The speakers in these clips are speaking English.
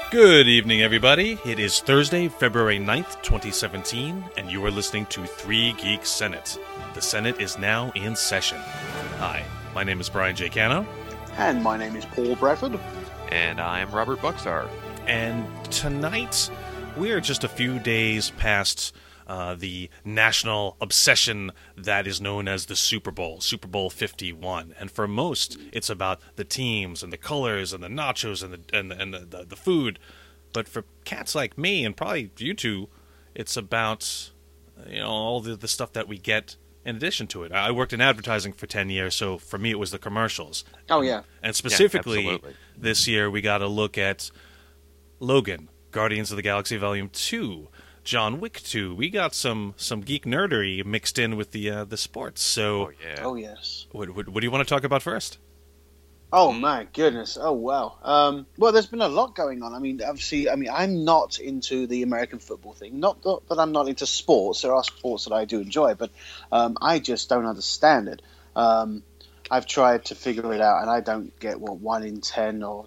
Good evening, everybody. It is Thursday, February 9th, 2017, and you are listening to Three Geeks Senate. The Senate is now in session. Hi, my name is Brian J. Cano. And my name is Paul Bradford. And I'm Robert Buckstar. And tonight, we are just a few days past the national obsession that is known as the Super Bowl, Super Bowl 51. And for most, it's about the teams and the colors and the nachos and the food. But for cats like me and probably you two, it's about all the stuff that we get in addition to it. I worked in advertising for 10 years, so for me it was the commercials. Oh, yeah. And specifically, this year we got a look at Logan, Guardians of the Galaxy Volume 2, John Wick 2. We got some geek nerdery mixed in with the sports. So, Oh, yes. What do you want to talk about first? Oh, my goodness. Oh, wow. Well, there's been a lot going on. I mean, obviously, I'm not into the American football thing. Not that I'm not into sports. There are sports that I do enjoy, but I just don't understand it. I've tried to figure it out, and I don't get 1 in 10 or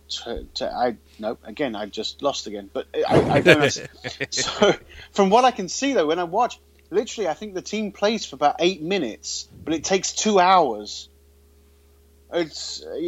again, I just lost again. But I don't understand. So, from what I can see, though, when I watch, literally, I think the team plays for about 8 minutes, but it takes 2 hours. There's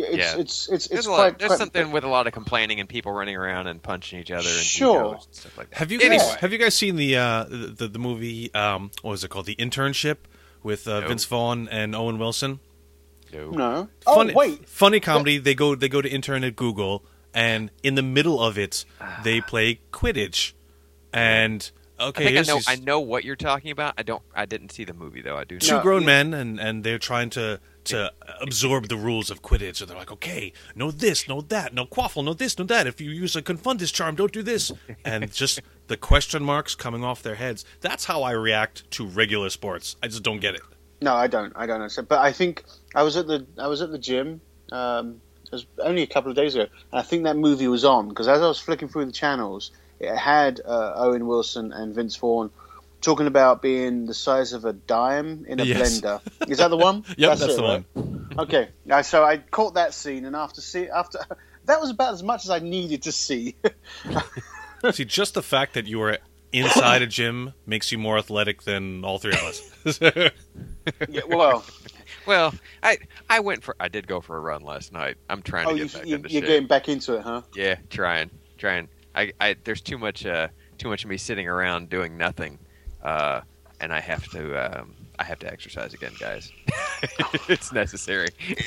something with a lot of complaining and people running around and punching each other and sure. and stuff like that. Have you guys seen the movie? What was it called? The Internship with Vince Vaughn and Owen Wilson. No. Funny comedy. They go to intern at Google, and in the middle of it, they play Quidditch. And I know what you're talking about. I didn't see the movie though. I do. Two grown men, and they're trying to absorb the rules of Quidditch. So they're like, okay, no this, no that, no quaffle, no this, no that. If you use a Confundus charm, don't do this. And just the question marks coming off their heads. That's how I react to regular sports. I just don't get it. No, I don't understand. But I think I was at the gym. It was only a couple of days ago, and I think that movie was on because as I was flicking through the channels, it had Owen Wilson and Vince Vaughn talking about being the size of a dime in a blender. Is that the one? Yep, that's the right? one. Okay, so I caught that scene, and after that was about as much as I needed to see. See, just the fact that you were inside a gym makes you more athletic than all three of us. Yeah, well, I did go for a run last night. I'm trying to get back into shape. You're getting back into it, huh? Yeah, trying. There's too much of me sitting around doing nothing, and I have to exercise again, guys. It's necessary.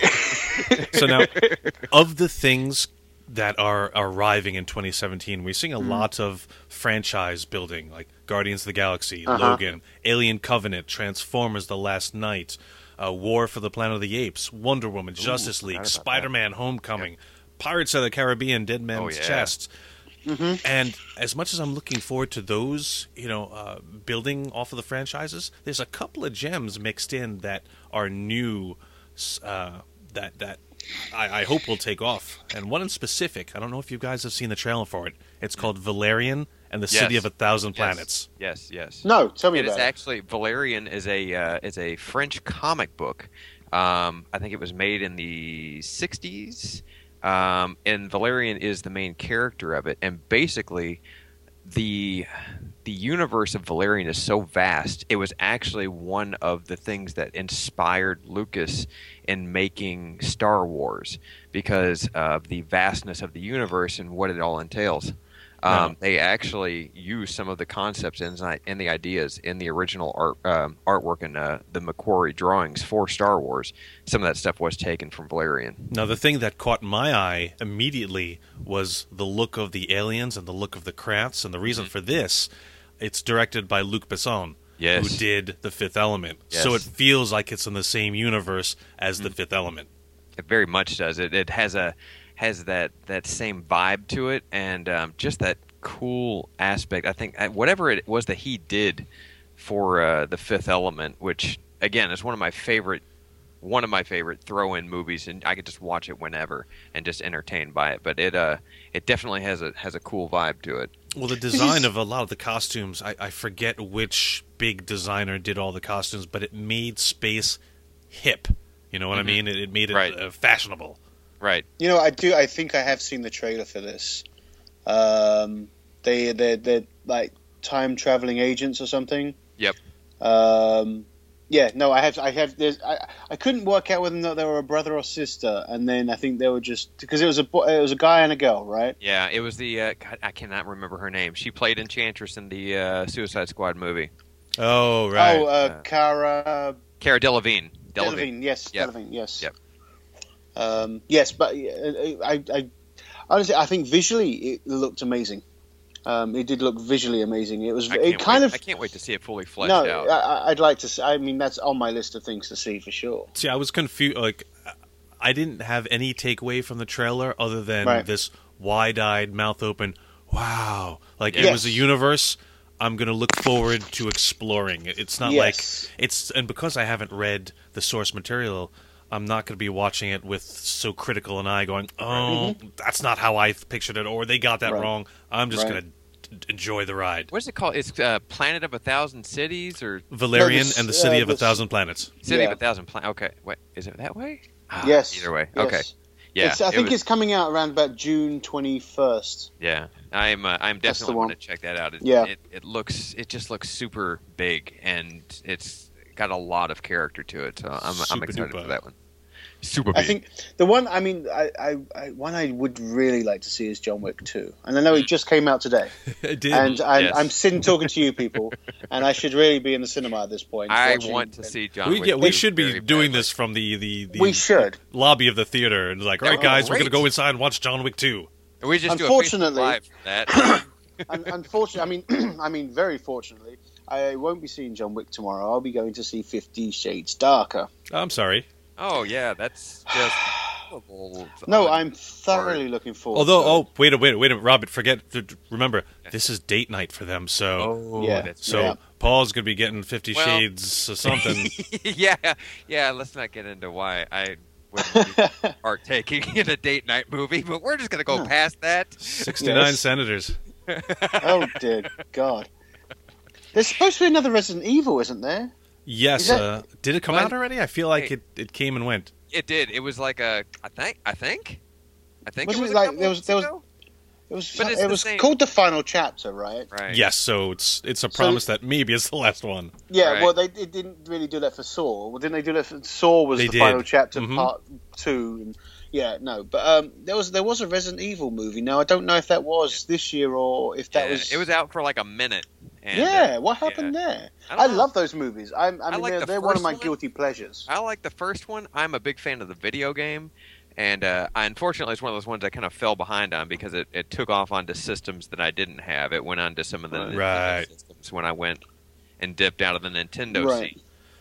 So now, of the things that are arriving in 2017, we're seeing a lot of franchise building, like Guardians of the Galaxy, Logan, Alien Covenant, Transformers: The Last Knight, War for the Planet of the Apes, Wonder Woman, Justice League, Spider-Man: Homecoming, Pirates of the Caribbean, Dead Man's Chest. Mm-hmm. And as much as I'm looking forward to those, building off of the franchises, there's a couple of gems mixed in that are new, that I hope will take off. And one in specific, I don't know if you guys have seen the trailer for it. It's called Valerian and the City of a Thousand Planets. Yes. No, tell me about it. It is actually, Valerian is a French comic book. I think it was made in the 60s. And Valerian is the main character of it. And basically, the universe of Valerian is so vast. It was actually one of the things that inspired Lucas in making Star Wars because of the vastness of the universe and what it all entails. They actually use some of the concepts and the ideas in the original artwork and the McQuarrie drawings for Star Wars. Some of that stuff was taken from Valerian. Now, the thing that caught my eye immediately was the look of the aliens and the look of the crafts. And the reason for this, it's directed by Luc Besson, who did The Fifth Element. Yes. So it feels like it's in the same universe as The Fifth Element. It very much does. It has that same vibe to it, and just that cool aspect. I think whatever it was that he did for The Fifth Element, which again is one of my favorite throw-in movies, and I could just watch it whenever and just entertained by it. But it definitely has a cool vibe to it. Well, the design of a lot of the costumes, I forget which big designer did all the costumes, but it made space hip. You know what I mean? It made it fashionable. Right. You know, I think I have seen the trailer for this. They're like time traveling agents or something. Yep. Yeah, no, I have. I couldn't work out whether or not they were a brother or sister, and then I think they were just because it was a guy and a girl, right? Yeah, it was the God, I cannot remember her name. She played Enchantress in the Suicide Squad movie. Oh, right. Oh, Cara Delevingne. Delevingne, yes, Yep. Delevingne, yes. Yep. Yes, but I honestly, I think visually it looked amazing. It did look visually amazing. It was. I can't wait to see it fully fleshed out. I'd like to. I mean, that's on my list of things to see for sure. See, I was confused. Like, I didn't have any takeaway from the trailer other than this wide-eyed, mouth open. Wow, like it was a universe I'm going to look forward to exploring. It's not like it's, and because I haven't read the source material, I'm not going to be watching it with so critical an eye going, that's not how I pictured it, or they got that wrong. I'm just going to enjoy the ride. What's it called? It's Planet of a Thousand Cities, or Valerian and the City of a Thousand Planets. City of a Thousand Planets. Okay, wait, is it that way? Yes. Either way. Yes. Okay. Yeah. I think it's coming out around about June 21st. Yeah, I'm definitely going to check that out. It just looks super big, and it's got a lot of character to it. So I'm excited for that one. Super big. I think the one, I mean, one I would really like to see is John Wick 2. And I know it just came out today. It did. And I'm sitting talking to you people, and I should really be in the cinema at this point. I want to see John Wick 2. We should be doing this from the we should. lobby of the theater. And like, all right, guys, we're going to go inside and watch John Wick 2. We just unfortunately, do a live for that. Unfortunately, I mean, very fortunately, I won't be seeing John Wick tomorrow. I'll be going to see 50 Shades Darker. I'm sorry. Oh yeah, that's just no. I'm thoroughly looking forward. Although, wait a minute, Robert. Remember, this is date night for them. So, Paul's gonna be getting 50 Shades or something. yeah. Let's not get into why I wouldn't be partaking in a date night movie, but we're just gonna go past that. 69 senators. Oh dear God! There's supposed to be another Resident Evil, isn't there? Yes. Did it come out already? I feel like it came and went. It did. It was like I think Wasn't it was like it was called The Final Chapter, right? Right. Yes. So it's a promise that maybe it's the last one. Yeah. Right. Well, it didn't really do that for Saw. Well, didn't they do that for Saw? Was the Final Chapter Part 2? And, yeah. No. But there was a Resident Evil movie. Now I don't know if that was this year or if that was. It was out for like a minute. And, what happened there? I love those movies. I mean, they're one of my guilty pleasures. I like the first one. I'm a big fan of the video game, and unfortunately, it's one of those ones I kind of fell behind on because it took off onto systems that I didn't have. It went onto some of the Nintendo systems when I went and dipped out of the Nintendo scene.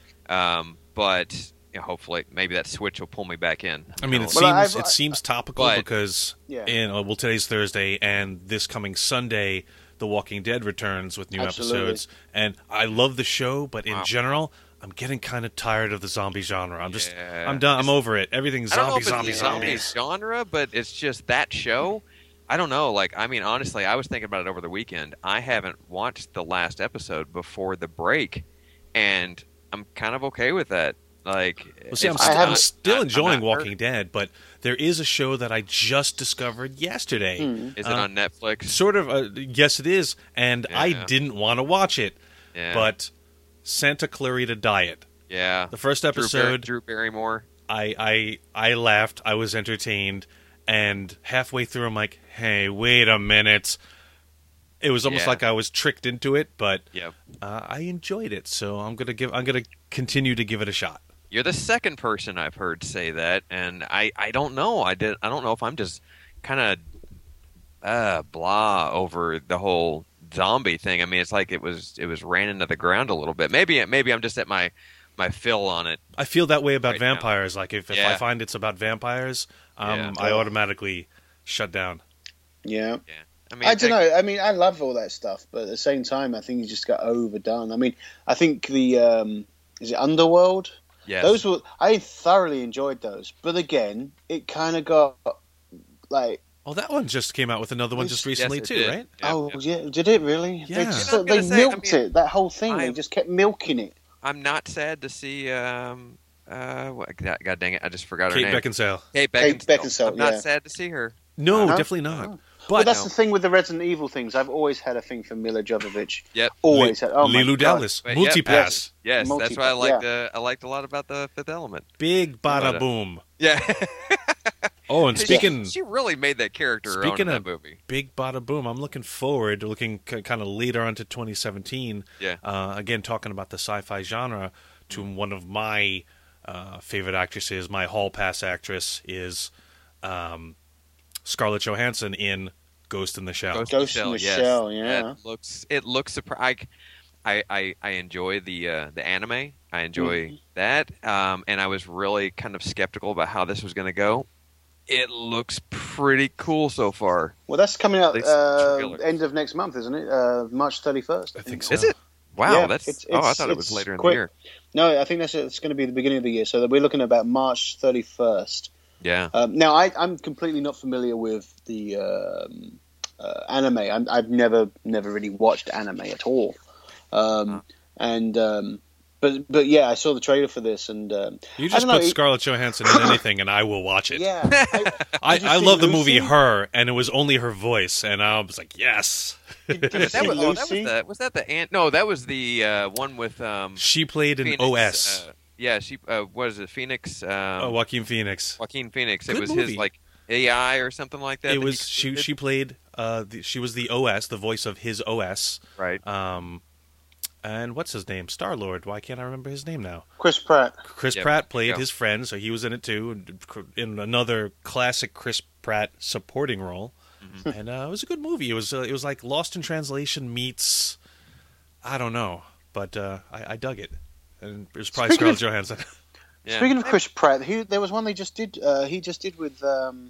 But hopefully, maybe that Switch will pull me back in. I mean, it seems topical because today's Thursday, and this coming Sunday, The Walking Dead returns with new episodes, and I love the show, but in general, I'm getting kind of tired of the zombie genre. I'm done. I'm over it. Everything's zombies. Genre, but it's just that show. I don't know. Like, I mean, honestly, I was thinking about it over the weekend. I haven't watched the last episode before the break, and I'm kind of okay with that. Like, I'm still enjoying Walking Dead, but there is a show that I just discovered yesterday. Is it on Netflix? Sort of. Yes, it is, and I didn't want to watch it. Yeah. But Santa Clarita Diet. Yeah. The first episode. Drew Barrymore. I laughed. I was entertained, and halfway through, I'm like, "Hey, wait a minute." It was almost like I was tricked into it, but I enjoyed it. So I'm gonna continue to give it a shot. You're the second person I've heard say that, and I don't know. I don't know if I'm just kind of blah over the whole zombie thing. I mean, it's like it was ran into the ground a little bit. Maybe I'm just at my fill on it. I feel that way about vampires. Now. Like if I find it's about vampires, I automatically shut down. Yeah. I don't know. I mean, I love all that stuff, but at the same time, I think it just got overdone. I mean, I think the is it Underworld? Yes. I thoroughly enjoyed those, but again, it kind of got like. Oh, that one just came out with another one just recently too, right? Yeah, did it really? Yeah. They milked it. That whole thing, they just kept milking it. I'm not sad to see. God dang it! I just forgot her Kate name. Beckinsale. Kate Beckinsale. I'm not sad to see her. No, definitely not. But that's the thing with the Resident Evil things. I've always had a thing for Mila Jovovich. Yep. Always had. Oh Leeloo my God. Dallas, Multipass. Yes, Multipass, that's what I liked a lot about the Fifth Element. Big bada boom. Yeah. Oh, and speaking... She really made that character her own in that movie. Big bada boom, I'm looking forward to looking kind of later on to 2017. Yeah. Again, talking about the sci-fi genre, to one of my favorite actresses, my hall pass actress, is Scarlett Johansson in Ghost in the Shell. Ghost in the Shell, yeah. It looks surprising. I enjoy the anime. I enjoy that. And I was really kind of skeptical about how this was going to go. It looks pretty cool so far. Well, that's coming out end of next month, isn't it? March 31st. I think so. Is it? Wow, Yeah, that's. I thought it was later in quick. the year. No, I think it's going to be the beginning of the year. So we're looking at about March 31st. Yeah. Now, I'm completely not familiar with the anime. I've never really watched anime at all. But yeah, I saw the trailer for this, and you just put Scarlett Johansson in anything, and I will watch it. Yeah, I love the movie Her, and it was only her voice, and I was like, yes. Did you see Lucy? Was that the ant? No, that was the one with. She played in Phoenix, OS. Yeah, she. What is it? Phoenix. Joaquin Phoenix. Joaquin Phoenix. Good It was movie. his like AI or something like that. It that was he she played. She was the OS, the voice of his OS. Right. And what's his name? Star-Lord. Why can't I remember his name now? Chris Pratt. Chris Pratt played his friend, so he was in it too, in another classic Chris Pratt supporting role. Mm-hmm. And it was a good movie. It was like Lost in Translation meets, I don't know, but I dug it. And it was probably Scarlett Johansson. Yeah. Speaking of Chris Pratt, there was one they just did. He just did with the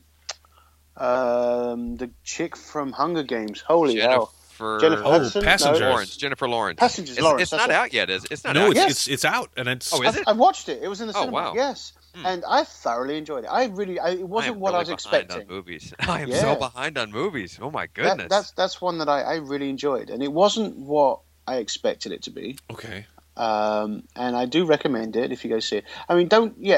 chick from Hunger Games. Holy hell! Jennifer Hudson? Passengers. No. Jennifer Lawrence. Passengers. It's not out yet, is it? It's not out yet. yet. No, it's out, and it's. Oh, is it? I watched it. It was in the cinema. Wow. Yes, and I thoroughly enjoyed it. It wasn't what I was expecting. On movies. I am so behind on movies. Oh my goodness. That's one that I really enjoyed, and it wasn't what I expected it to be. Okay. And I do recommend it if you go see it. I mean,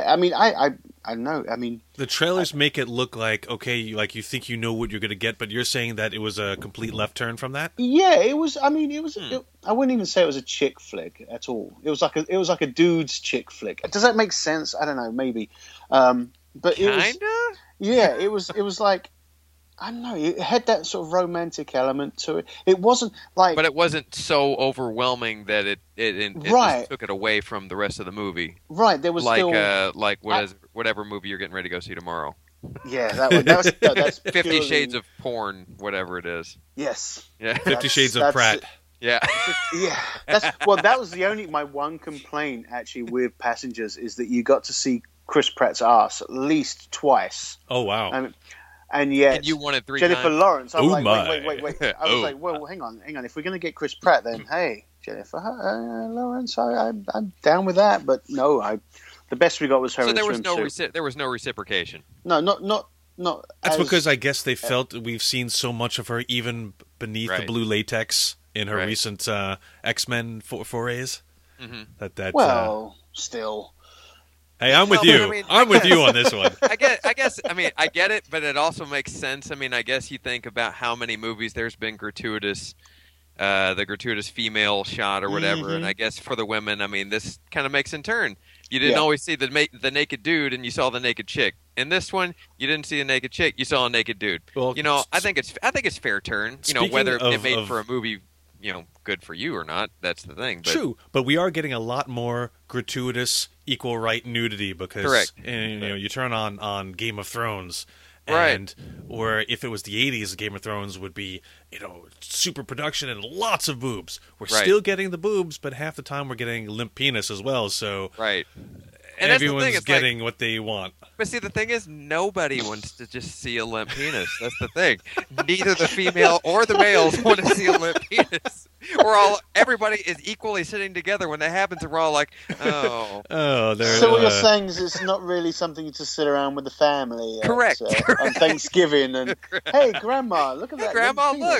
I know. I mean, the trailers make it look like like you think you know what you're going to get, but you're saying that it was a complete left turn from that. Yeah, it was. I mean, it was. I wouldn't even say it was a chick flick at all. It was like a dude's chick flick. Does that make sense? I don't know. Maybe. But it was. Kinda. Yeah, it was like. I don't know. It had that sort of romantic element to it. It wasn't like, but it wasn't so overwhelming that it just took it away from the rest of the movie. Right. There was whatever movie you're getting ready to go see tomorrow. Yeah, that's 50 Shades of Porn, whatever it is. Yes. Yeah. 50 Shades of Pratt. Yeah. Yeah. That was my one complaint actually with Passengers is that you got to see Chris Pratt's ass at least twice. Oh wow. And yet, you wanted 3 Jennifer times? Lawrence. I'm like, my. wait. I was like, well, hang on. If we're going to get Chris Pratt, then hey, Jennifer Lawrence, I'm down with that. But no, the best we got was her. So in there was swimsuit. no reciprocation. No, not. That's because I guess they felt we've seen so much of her, even beneath the blue latex in her recent X-Men forays. Mm-hmm. Still. Hey, I'm with you. I'm with you on this one. I guess. I mean, I get it, but it also makes sense. I mean, I guess you think about how many movies there's been the gratuitous female shot or whatever, and I guess for the women, I mean, this kind of makes in turn. You didn't always see the naked dude, and you saw the naked chick. In this one, you didn't see a naked chick, you saw a naked dude. Well, I think it's fair turn. Whether it made for a movie, good for you or not, that's the thing. But, true, but we are getting a lot more gratuitous, equal right nudity because you turn on Game of Thrones, or if it was the 80s, Game of Thrones would be super production and lots of boobs. We're still getting the boobs, but half the time we're getting limp penis as well. So and everyone's getting what they want. But see, the thing is, nobody wants to just see a limp penis. That's the thing. Neither the female or the males want to see a limp penis. Everybody is equally sitting together when that happens, and we're all like, oh. So what you're saying is it's not really something to sit around with the family. Correct. On Thanksgiving and, hey, Grandma, look at that. Grandma, look.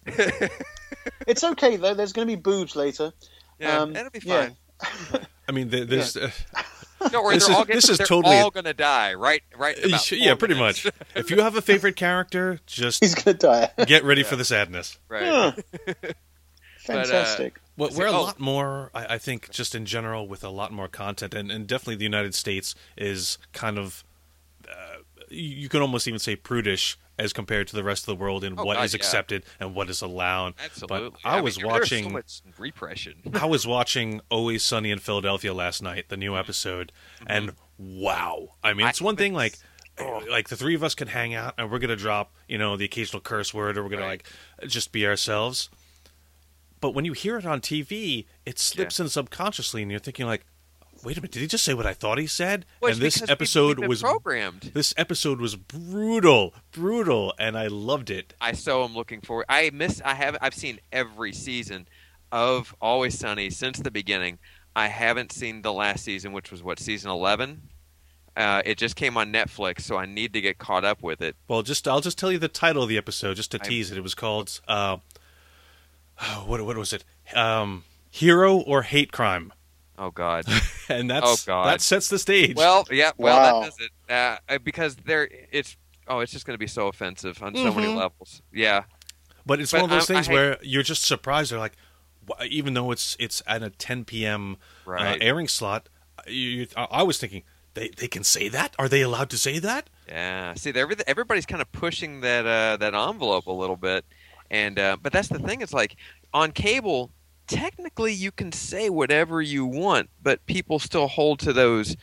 It's okay, though. There's going to be boobs later. Yeah, that'll be fine. I mean, there's... No, or This they're is- all this is they're totally all gonna die, right? About Yeah, 4 pretty minutes. much. If you have a favorite character, just He's going to die. get ready for the sadness. Right. Huh. Fantastic. Well, So- we're a oh. lot more, I think, just in general, with a lot more content, and definitely the United States is kind of, you can almost even say prudish as compared to the rest of the world in Oh, what God, is yeah. accepted and what is allowed. Absolutely. But I was there's watching. so much repression. I was watching Always Sunny in Philadelphia last night, the new episode, and wow! I mean, it's one thing like the three of us can hang out and we're gonna drop, the occasional curse word, or we're gonna Right. just be ourselves. But when you hear it on TV, it slips in subconsciously, and you're thinking like, "Wait a minute, did he just say what I thought he said?" Well, and it's this because episode we've been was programmed. This episode was brutal, and I loved it. I so am looking forward. I've seen every season of Always Sunny since the beginning. I haven't seen the last season, which was season 11. It just came on Netflix, so I need to get caught up with it. Well, I'll just tell you the title of the episode just to I- tease it. It was called what was it? Hero or Hate Crime, Oh God. and Oh, God. that sets the stage. Well, yeah. Well, Wow. that does it. Because it's just going to be so offensive on so many Mhm. levels. Yeah. but it's but one of those I things hate- where you're just surprised. They're like, even though it's at a 10 p.m. Right. Airing slot, I was thinking they can say that. Are they allowed to say that? Yeah. See, everybody's kind of pushing that envelope a little bit, and but that's the thing. It's like on cable, technically you can say whatever you want, but people still hold to those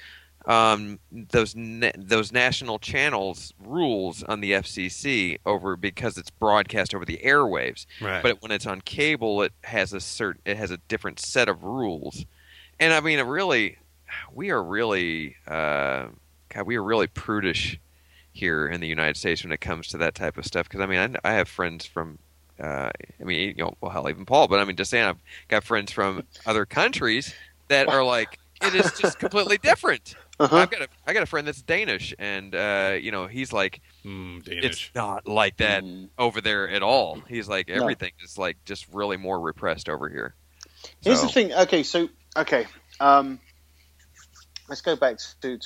national channels rules on the FCC because it's broadcast over the airwaves. Right. But when it's on cable, it has a different set of rules, and I mean, we are really prudish here in the United States when it comes to that type of stuff. Because I mean, I have friends from, hell, even Paul. But I mean, just saying, I've got friends from other countries that are like, it is just completely different. Uh-huh. I got a friend that's Danish, and he's like, Danish. it's not like that over there at all. He's like, everything is like just really more repressed over here. Here's So- the thing. Okay. Let's go back to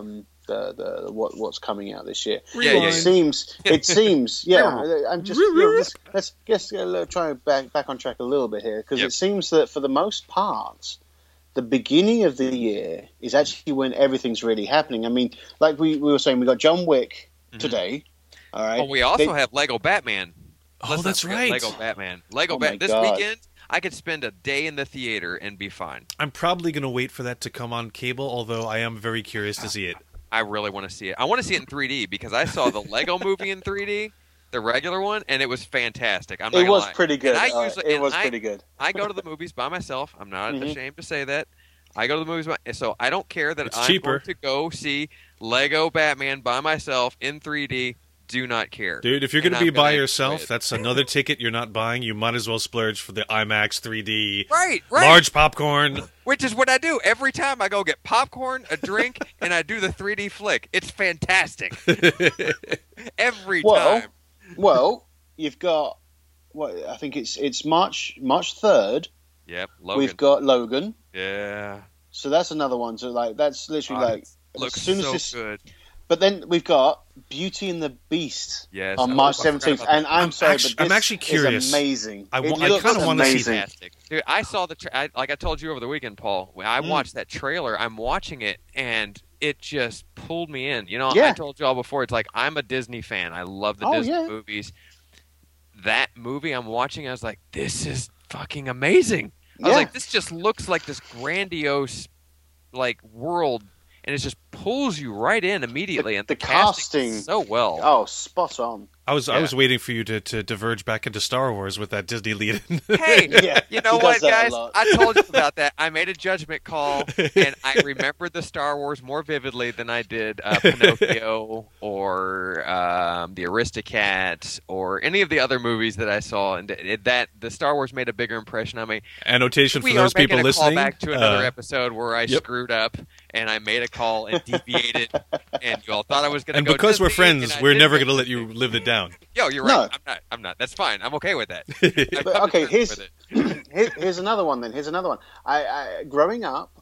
the what's coming out this year. Yeah, yeah, It seems. Yeah, I'm just. let's try back on track a little bit here, because Yep. it seems that for the most part, the beginning of the year is actually when everything's really happening. I mean, like we were saying, we got John Wick today. All right. Oh, we also have Lego Batman. Oh, Let's not that's forget right. Lego Batman. Oh my This God. weekend, I could spend a day in the theater and be fine. I'm probably going to wait for that to come on cable, although I am very curious to see it. I really want to see it. I want to see it in 3D because I saw the Lego movie in 3D, the regular one, and it was fantastic. I'm not It gonna was lie. pretty good. And I All right, usually- it and was I- pretty good. I go to the movies by myself. I'm not Mhm. ashamed to say that. I go to the movies so I don't care that It's I'm cheaper. going to go see Lego Batman by myself in 3D. Do not care. Dude, if you're And going to be I'm gonna by enjoy yourself, it. that's another ticket you're not buying. You might as well splurge for the IMAX 3D, Right. large popcorn. Which is what I do every time I go get popcorn, a drink, and I do the 3D flick. It's fantastic every Well, time. Well, you've got I think it's March 3rd. Yep, Logan. We've got Logan. Yeah, So that's another one. So that's literally like looks as soon so as this. good. But then we've got Beauty and the Beast Yes, on oh, March I forgot 17th, about and that. I'm sorry, actually- but I'm this actually curious. is amazing. I It wa- I looks kinda wanna see amazing. Fantastic. Dude, I saw like I told you over the weekend, Paul. When I watched that trailer, I'm watching it, and it just pulled me in. You know, Yeah. I told you all before. It's like I'm a Disney fan. I love the Oh, Disney yeah. movies. That movie I'm watching, I was like, this is fucking amazing. I was Yeah. like, this just looks like this grandiose, like world, and it just pulls you right in immediately. And The casting casting- so well. Oh, spot on. I was Yeah. waiting for you to diverge back into Star Wars with that Disney lead. Hey, Yeah, you know he what, does that a guys? lot. I told you about that. I made a judgment call, and I remembered the Star Wars more vividly than I did Pinocchio or the Aristocats or any of the other movies that I saw. And that the Star Wars made a bigger impression on me. Annotation for We those are making people a listening. callback to another episode where I yep. screwed up and I made a call and deviated, and you all thought I was going to And go. because we're Disney, and friends, I we're didn't. never going to let you live it down. Yo, you're No. right. I'm not. That's fine. I'm okay with that. I've But, come to okay, terms with it. here's another one. Then here's another one. I growing up,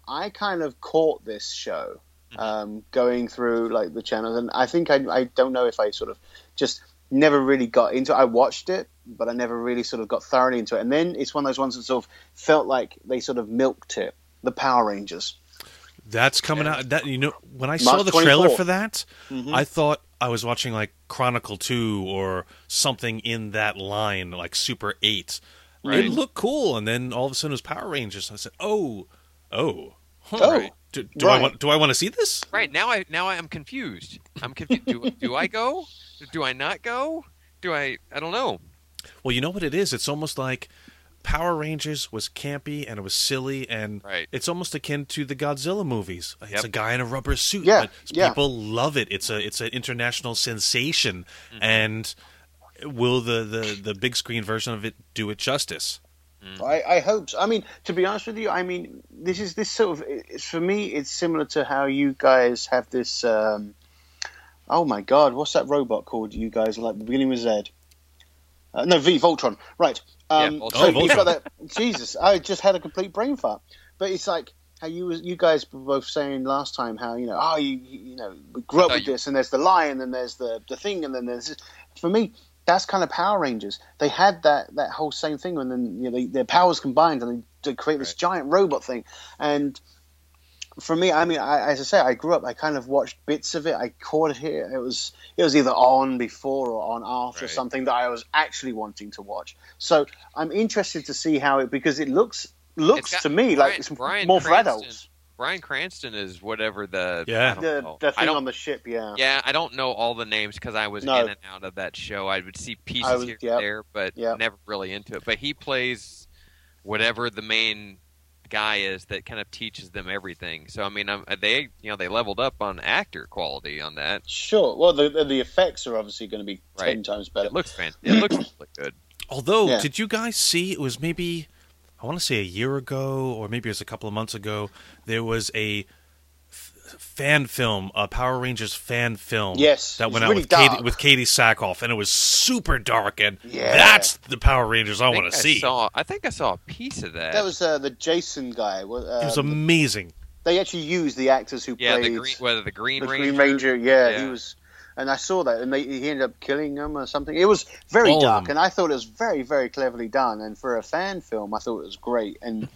I kind of caught this show going through like the channels, and I think I don't know if I sort of just never really got into it. I watched it, but I never really sort of got thoroughly into it. And then it's one of those ones that sort of felt like they sort of milked it. The Power Rangers. That's coming out. That when I saw the trailer for that, I thought I was watching like Chronicle 2 or something in that line, like Super 8. Right. It looked cool, and then all of a sudden it was Power Rangers. And I said, "Oh, right. Do I want to see this?" Right now, I am confused. I'm confused. Do I go? Do I not go? I don't know. Well, you know what it is? It's almost like Power Rangers was campy and it was silly, and it's almost akin to the Godzilla movies. It's a guy in a rubber suit, but people love it. It's an international sensation, and will the big screen version of it do it justice? I hope so. I mean, to be honest with you, I mean, this sort of, for me, it's similar to how you guys have this. Oh my God, what's that robot called? You guys like beginning with Z? No, V, Voltron. Right. Voltron. So you've got that. Jesus, I just had a complete brain fart. But it's like how you guys were both saying last time how you we grew up with this, and there's the lion, and there's the thing, and then there's this. For me, that's kind of Power Rangers. They had that whole same thing, and then their powers combined, and they create this giant robot thing. And for me, I mean, as I say, I grew up. I kind of watched bits of it. I caught it here. It was either on before or on after something that I was actually wanting to watch. So I'm interested to see how it, because it looks to me like it's more for adults. Bryan Cranston is whatever the thing on the ship. Yeah, I don't know all the names because I was in and out of that show. I would see pieces here and there, but never really into it. But he plays whatever the main guy is that kind of teaches them everything. So I mean, they leveled up on actor quality on that. Sure. Well, the effects are obviously going to be 10 times better. It looks fantastic. It looks really good. Although, did you guys see? It was maybe, I want to say a year ago, or maybe it was a couple of months ago. There was a fan film, a Power Rangers fan film. Yes, that went out with Katie Sackhoff, and it was super dark. And that's the Power Rangers I want to see. I think I saw a piece of that. That was the Jason guy. It was amazing. They actually used the actors who played the Green Ranger. Green Ranger. Yeah, he was. And I saw that, and he ended up killing them or something. It was very dark, and I thought it was very, very cleverly done. And for a fan film, I thought it was great. And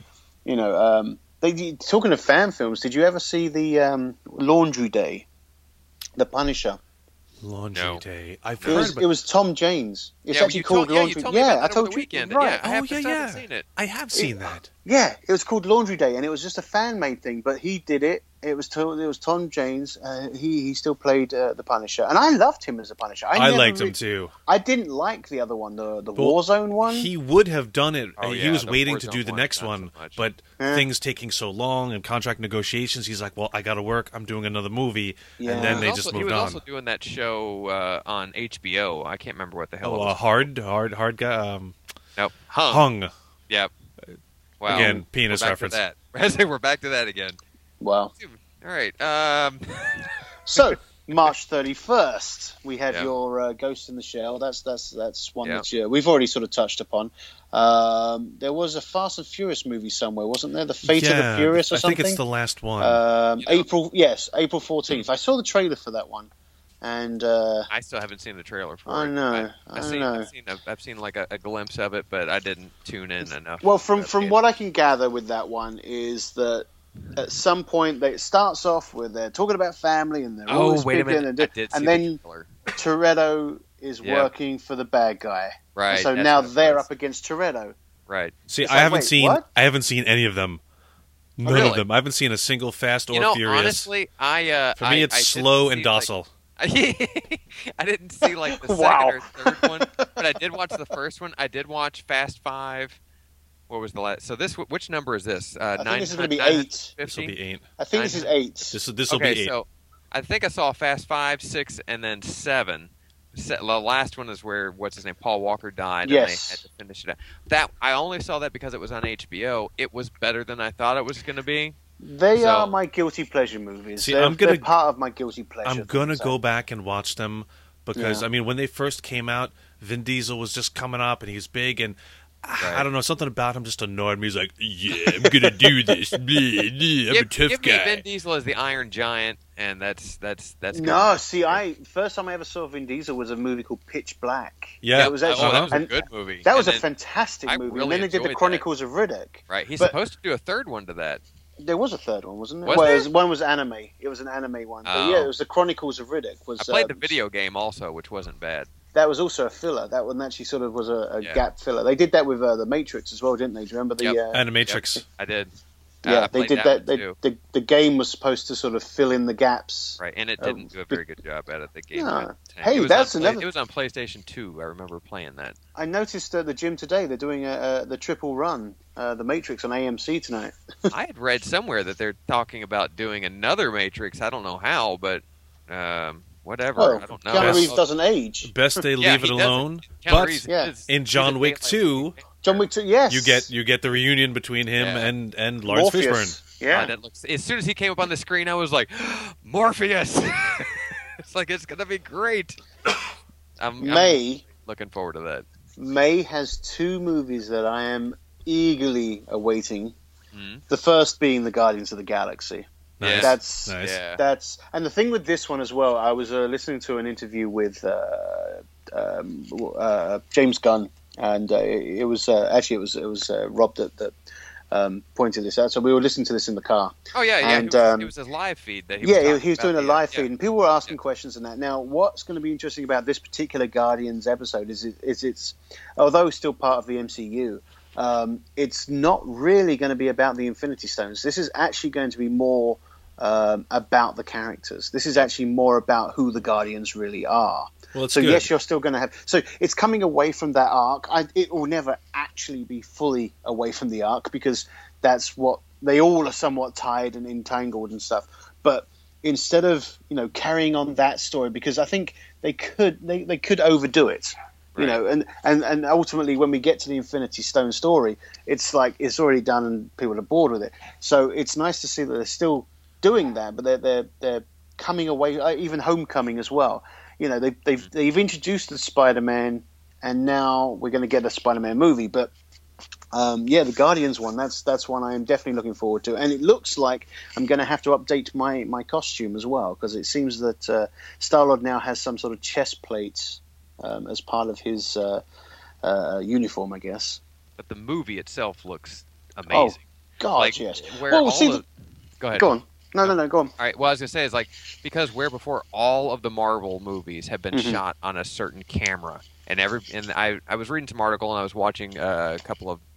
talking of fan films, did you ever see the Laundry Day, The Punisher? Laundry Day. I've heard it was Tom Jane's. It's actually called Laundry Day. Yeah, I told you. Weekend. Right. I haven't seen it. I have seen that. Yeah, it was called Laundry Day, and it was just a fan-made thing, but he did it. It was Tom James. He still played the Punisher, and I loved him as a Punisher. I liked him too. I didn't like the other one, the Warzone one. He would have done it. He was waiting to do the next one, but things taking so long and contract negotiations, he's like, "Well, I got to work. I'm doing another movie," and then they just moved on. He was also doing that show on HBO. I can't remember what the hell it was. Hard guy. Nope, Hung. Yep. Wow. Again, penis reference. We're back to that again. Wow. All right. So March 31st, we have your Ghost in the Shell. That's one that we've already sort of touched upon. There was a Fast and Furious movie somewhere, wasn't there? The Fate of the Furious or something? I think it's the last one. April 14th. I saw the trailer for that one. And I still haven't seen the trailer for it. I know. I've seen like a glimpse of it, but I didn't tune in enough. Well, from what I can gather with that one is that at some point it starts off with they're talking about family and they're always wait a minute. And then Toretto is working for the bad guy. Right. And so now they're up against Toretto. Right. See, I haven't seen any of them. None of them. I haven't seen a single Fast or Furious. Honestly, for me it's slow and docile. I didn't see like the second or third one, but I did watch the first one. I did watch Fast 5. What was the last? So which number is this? I think this is going to be 8. This will be 8. I think this is 8. This will be 8. So I think I saw Fast 5, 6, and then 7. The last one is where Paul Walker died, and they had to finish it out. I only saw that because it was on HBO. It was better than I thought it was going to be. They are my guilty pleasure movies. See, they're part of my guilty pleasure. I'm going to go back and watch them because, I mean, when they first came out, Vin Diesel was just coming up and he was big, and I don't know, something about him just annoyed me. He's like, yeah, I'm gonna do this. I'm a tough give guy. me Vin Diesel as the Iron Giant, and that's good. No, see, first time I ever saw Vin Diesel was a movie called Pitch Black. Yeah. It was actually, that was a good movie. That was And a then fantastic I movie. really And then they did the enjoyed Chronicles of Riddick. Right, he's But- supposed to do a third one to that. There was a third one, wasn't there? Was well, there? one was anime. It was an anime one. But Oh. yeah, it was the Chronicles of Riddick. I played the video game also, which wasn't bad. That was also a filler. That one actually sort of was a Yeah. gap filler. They did that with the Matrix as well, didn't they? Do you remember the? Yep. Animatrix. I did. Yeah, I they played did that that. one, too. The game was supposed to sort of fill in the gaps. Right, and it didn't do a very good job at it. The game. Yeah. It Hey, was that's on another- It was on PlayStation 2. I remember playing that. I noticed at the gym today they're doing the triple run, the Matrix on AMC tonight. I had read somewhere that they're talking about doing another Matrix. I don't know how, but whatever. Well, I don't know. Keanu Reeves doesn't age. Best they Yeah, leave it he doesn't. alone. Keanu But Reeves Yeah. is- in he's John a Wick daylight- 2, John Wick 2, yes. you get the reunion between him Yeah. and Lawrence Morpheus. Fishburne. Yeah. That looks, as soon as he came up on the screen, I was like, Morpheus. It's like it's gonna be great. I'm May looking forward to that. May has two movies that I am eagerly awaiting. Mhm. The first being the Guardians of the Galaxy. Yeah. That's Nice. Yeah. and the thing with this one as well. I was listening to an interview with James Gunn, and it was Rob that pointed this out. So we were listening to this in the car. Oh yeah, yeah. And, it was his live feed that he was Yeah, talking he was about doing a the, live yeah. feed, and people were asking questions and that. Now, what's going to be interesting about this particular Guardians episode is it's although still part of the MCU, it's not really going to be about the Infinity Stones. This is actually going to be more about the characters. This is actually more about who the Guardians really are. Well, it's So good. yes, you're still going to have. So it's coming away from that arc. It will never actually be fully away from the arc because that's what they all are somewhat tied and entangled and stuff. But instead of carrying on that story, because I think they could overdo it. Right. And ultimately when we get to the Infinity Stone story, it's like it's already done and people are bored with it. So it's nice to see that they're still doing that, but they're coming away. Even Homecoming as well. They've introduced the Spider-Man, and now we're going to get a Spider-Man movie. But the Guardians one, that's one I am definitely looking forward to. And it looks like I'm going to have to update my costume as well, because it seems that Star-Lord now has some sort of chest plates as part of his uniform, I guess. But the movie itself looks amazing. God, yes. Where Well, all see, of, go ahead. go on. No, go on. All right. Well, I was gonna say is because where before all of the Marvel movies have been shot on a certain camera, and I was reading some article and I was watching a couple of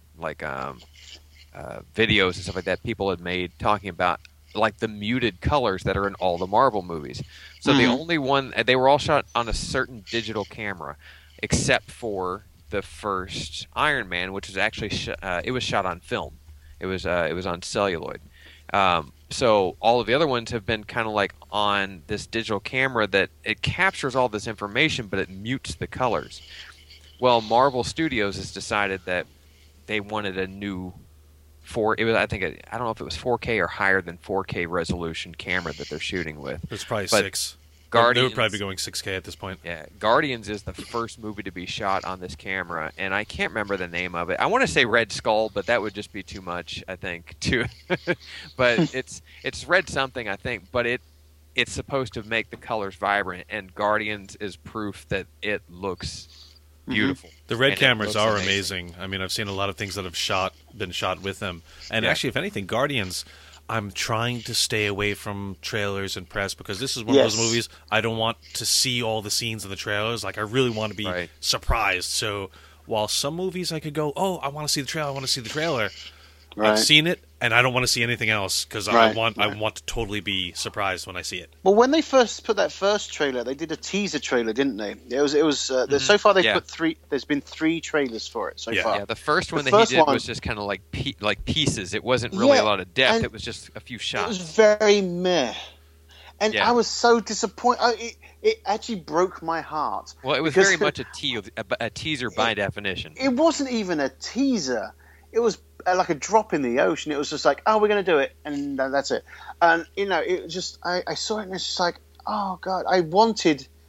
videos and stuff like that people had made talking about the muted colors that are in all the Marvel movies. So the only one they were all shot on a certain digital camera, except for the first Iron Man, which was actually it was shot on film. It was on celluloid. So all of the other ones have been kind of on this digital camera that it captures all this information, but it mutes the colors. Well, Marvel Studios has decided that they wanted a new I don't know if it was 4K or higher than 4K resolution camera that they're shooting with. It's probably But 6. Guardians, They would probably be going 6K at this point. Yeah, Guardians is the first movie to be shot on this camera, and I can't remember the name of it. I want to say Red Skull, but that would just be too much, I think. But it's Red something, I think. But it's supposed to make the colors vibrant, and Guardians is proof that it looks beautiful. The red And it cameras looks are amazing. I mean, I've seen a lot of things that have been shot with them. And Yeah. actually, if anything, Guardians, I'm trying to stay away from trailers and press because this is one of those movies I don't want to see all the scenes in the trailers. I really want to be surprised. So while some movies I could go, oh, I want to see the trailer, Right. I've seen it, and I don't want to see anything else because I want to totally be surprised when I see it. Well, when they first put that first trailer, they did a teaser trailer, didn't they? It was. So far, they've put 3. There's been 3 trailers for it so far. Yeah, the first one The that first he did one- was just kind of like pieces. It wasn't really a lot of depth. and It was just a few It shots. was very meh, and I was so disappointed. It actually broke my heart. Well, it was because very much a teaser by definition. It wasn't even a teaser. It was like a drop in the ocean. It was just like, oh, we're going to do it, and that's it. And it was just, I saw it and it's just like, oh god, I wanted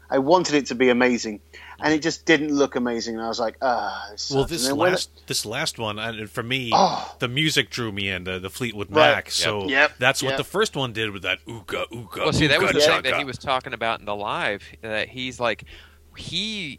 I wanted it to be amazing, and it just didn't look amazing. And I was like, this Well, sucks. this last one, and for me, Oh. the music drew me in, the Fleetwood Right. Mac. So Yep. that's what Yep. the first one did with that ooga ooga. Well, see, that was ooga the thing chugga. that he was talking about in the live. That he's like, he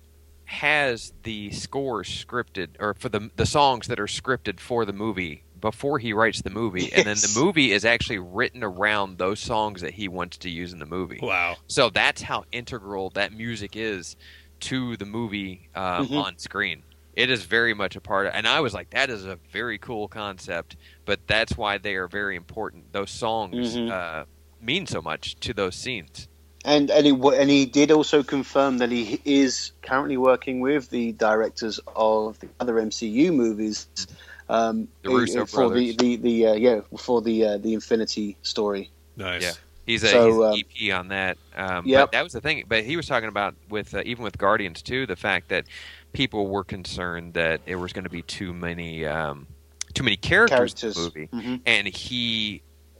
has the scores scripted, or for the songs that are scripted for the movie before he writes the movie, and then the Yes. movie is actually written around those songs that he wants to use in the movie. Wow. So that's how integral that music is to the movie on screen. It is very much a part of, and I was like, that is a very cool concept, but that's why they are very important. Those songs mean so much to those scenes. And he did also confirm that he is currently working with the directors of the other MCU movies, The Russo for brothers. for the Infinity story. Nice. Yeah. He's So, he's EP on that. Yep. But that was the thing. But he was talking about with even with Guardians too, the fact that people were concerned that it was going to be too many characters in the movie, and he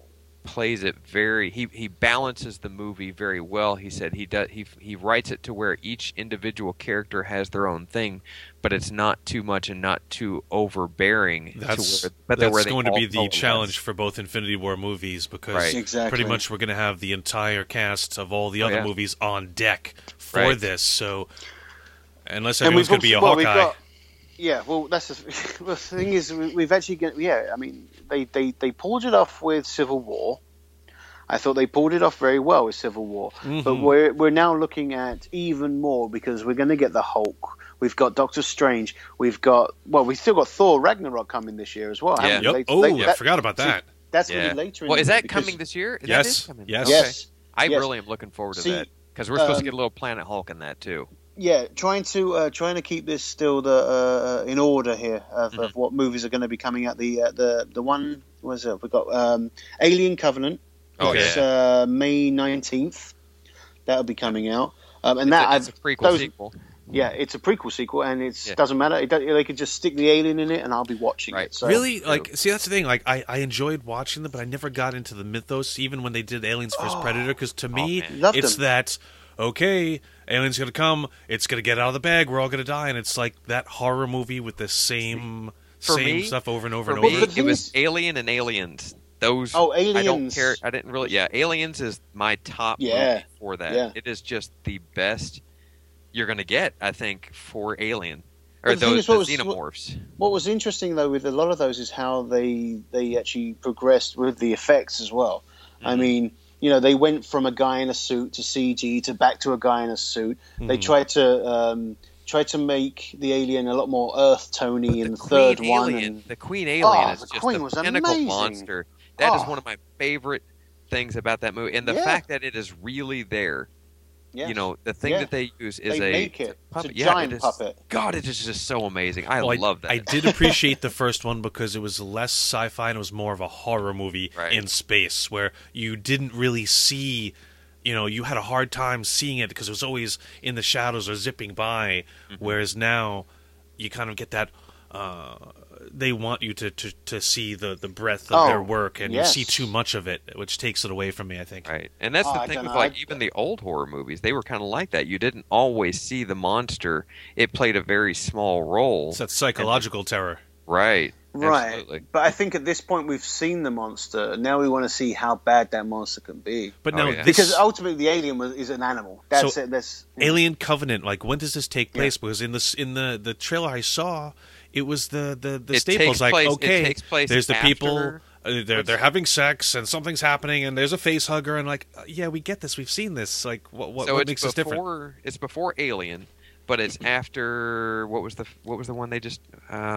plays it very. He balances the movie very well. He said he writes it to where each individual character has their own thing, but it's not too much and not too overbearing. That's where they going to all be the coalesce. challenge for both Infinity War movies, because Right. Exactly. pretty much we're going to have the entire cast of all the Oh, other yeah. movies on deck for Right. this. So unless And everyone's going to be a Hawkeye, well, that's the thing is we've actually got, I mean, they pulled it off with Civil War. I thought they pulled it off very well with Civil War, but we're now looking at even more, because we're going to get the Hulk. We've got Doctor Strange. We've still got Thor Ragnarok coming this year as well. Yeah. haven't we? Yep. I forgot about that. That's going to be later. Well, in is the year that because- coming this year? Yes. That is coming. Yes. Okay. Yes. I Yes. really am looking forward to See, that, because we're supposed to get a little Planet Hulk in that too. Yeah, trying to keep this still in order here of what movies are going to be coming out. The one was it? We got Alien Covenant. Oh, It's yeah. May 19th. That'll be coming out, and It's a prequel sequel. Yeah, it's a prequel sequel, and it Yeah. doesn't matter. They could just stick the alien in it, and I'll be watching Right. it. So, Really? Like, see, that's the thing. Like, I enjoyed watching them, but I never got into the mythos, even when they did Aliens vs. Predator, because to me, man. Loved it's them. that, okay, alien's going to come, it's going to get out of the bag, we're all going to die, and it's like that horror movie with the same For me- stuff over and over For and me, over. the it was thing Alien and Aliens. Those. Oh, I don't Aliens. care. I didn't really. Yeah, Aliens is my top Yeah. movie for that. Yeah. It is just the best you're gonna get, I think, for Alien But or the thing those is, the xenomorphs. What was interesting though with a lot of those is how they actually progressed with the effects as well. I mean, they went from a guy in a suit to CG to back to a guy in a suit. They tried to make the alien a lot more earth tony in the third Queen one. Alien, And the Queen Alien is the just Queen the was pinnacle amazing. monster. That is Oh. one of my favorite things about that movie, and the Yeah. fact that it is really there. yeah, The thing Yeah. that they use is they a make it. puppet. It's a Yeah, giant it is, puppet. God, it is just so amazing. I Well, love that. I did appreciate the first one because it was less sci-fi and it was more of a horror movie Right. in space, where you didn't really see, you had a hard time seeing it because it was always in the shadows or zipping by, whereas now you kind of get that. They want you to see the breadth of their work, and yes. you see too much of it, which takes it away from me, I think. Right, and that's Oh, the I thing don't with know. even the old horror movies. They were kind of like that. You didn't always see the monster; it played a very small role. It's that psychological terror. Right, Right. absolutely. But I think at this point we've seen the monster. Now we want to see how bad that monster can be. But Oh, now yeah. this Because ultimately the alien is an animal. That's So, it. That's Alien Covenant, like when does this take place? Because in the trailer I saw, it was the It staples takes like place- it okay, takes place there's the people after- they're having sex and something's happening and there's a face hugger and like yeah, we get this, we've seen this. Like what So it's makes this different? before it's before Alien, but it's after what was the one they just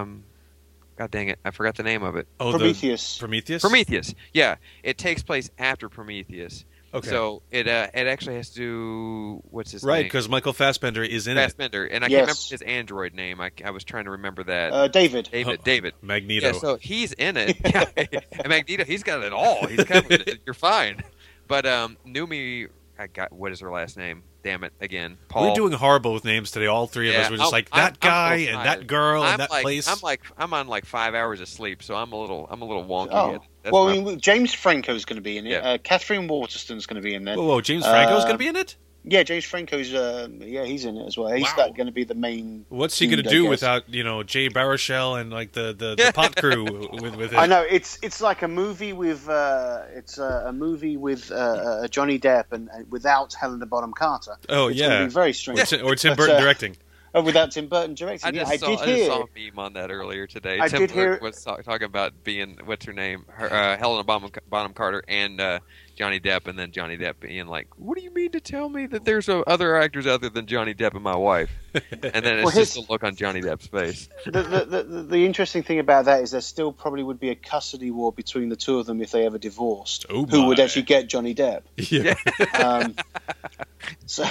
God dang it, I forgot the name of it. Oh, Prometheus. Prometheus. Prometheus. Yeah, it takes place after Prometheus. Okay. So it actually has to do what's his Right, name? because Michael Fassbender is in it. Fassbender, and I Yes. can't remember his android name. I was trying to remember that. David. David. Magneto. Yeah, so he's in it. And Magneto, he's got it all. He's covered it. You're fine. But Numi, I got what is her last name? Damn it again, Paul. We're doing horrible with names today. All three of us were just like that I'm guy so and tired. that girl I'm and that like, place. I'm on like 5 hours of sleep, so I'm a little wonky. Oh, That's well, my- James Franco's going to be in it. Yeah. Catherine Waterston's going to be in there. Whoa, James Franco's going to be in it? Yeah, James Franco's. He's in it as well. He's Wow. going to be the main. What's he going to dude, I do guess. without Jay Baruchel and like the pot crew with it? I know it's like a movie with Johnny Depp and without Helena Bonham Carter. Oh, it's yeah. going to be very strange. Or Tim But, Burton directing. Without Tim Burton directing. I just saw a meme on that earlier today. I Tim did hear- Burton was talking about being what's her name, Helena Bonham Carter and Johnny Depp, and then Johnny Depp being like, "What do you mean to tell me that there's other actors other than Johnny Depp and my wife?" And then it's Well, just a look on Johnny Depp's face. The interesting thing about that is there still probably would be a custody war between the two of them if they ever divorced. Oh, who would my. actually get Johnny Depp? Yeah. So,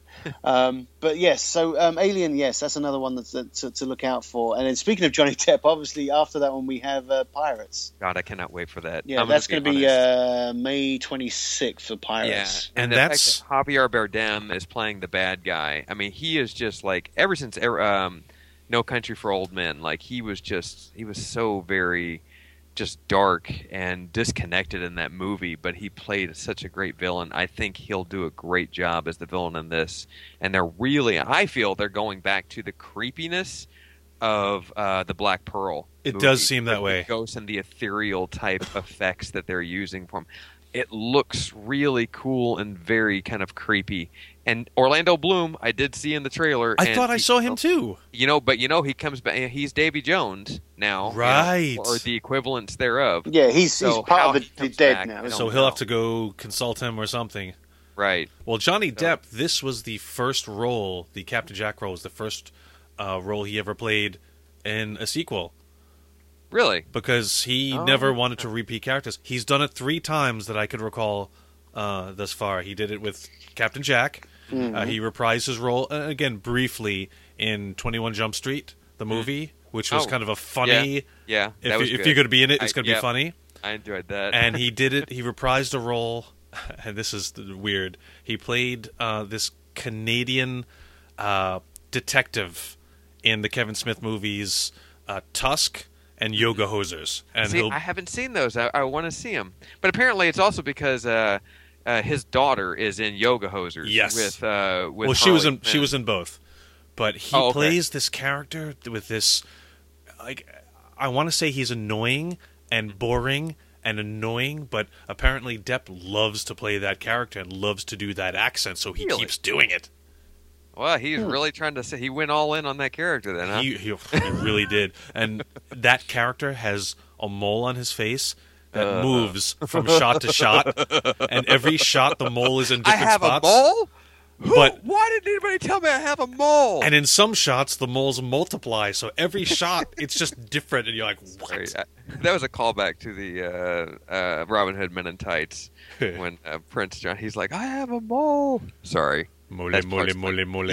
but yes, so Alien, yes, that's another one that's to look out for. And then speaking of Johnny Depp, obviously after that one we have Pirates. God, I cannot wait for that. Yeah, I'm that's going going to to be May 26th for Yeah, Pirates. and the that's- fact that Javier Bardem is playing the bad guy. I mean, he is just like ever since No Country for Old Men. Like he was so very just dark and disconnected in that movie, but he played such a great villain. I think he'll do a great job as the villain in this. And I feel they're going back to the creepiness of the Black Pearl. It movie, does seem that with way. The ghosts and the ethereal type effects that they're using from. It looks really cool and very kind of creepy. And Orlando Bloom, I did see in the trailer. I and thought I saw him too. But he comes back. He's Davy Jones now, Right. or the equivalents thereof. Yeah, he's So part how of the he comes dead back, now. I isn't So don't he? he'll have to go consult him or something. Right. Well, Johnny Depp, this was the first role, the Captain Jack role was the first role he ever played in a sequel. Really? Because he never wanted to repeat characters. He's done it 3 times that I could recall thus far. He did it with Captain Jack. He reprised his role, again, briefly, in 21 Jump Street, the movie, which was kind of a funny... Yeah. That was If good. you're going to be in it, it's going to yeah, be funny. I enjoyed that. And he did it. He reprised a role, and this is weird. He played this Canadian detective in the Kevin Smith movies Tusk and Yoga Hosers. And See, I haven't seen those. I want to see them. But apparently, it's also because his daughter is in Yoga Hosers. Yes. With well, she was in both, but he Oh, okay. plays this character with this. Like, I want to say he's annoying and boring and annoying, but apparently Depp loves to play that character and loves to do that accent, so he Really? keeps doing it. Well, he's really trying to say he went all in on that character then, huh? He really did. And that character has a mole on his face that moves from shot to shot. And every shot, the mole is in I different have spots. a mole? But Why didn't anybody tell me I have a mole? and in some shots, the moles multiply. So every shot, it's just different. And you're like, what? Sorry, that was a callback to the Robin Hood Men in Tights when Prince John, he's like, I have a mole. Sorry. Mole, That's mole, part's mole, mole.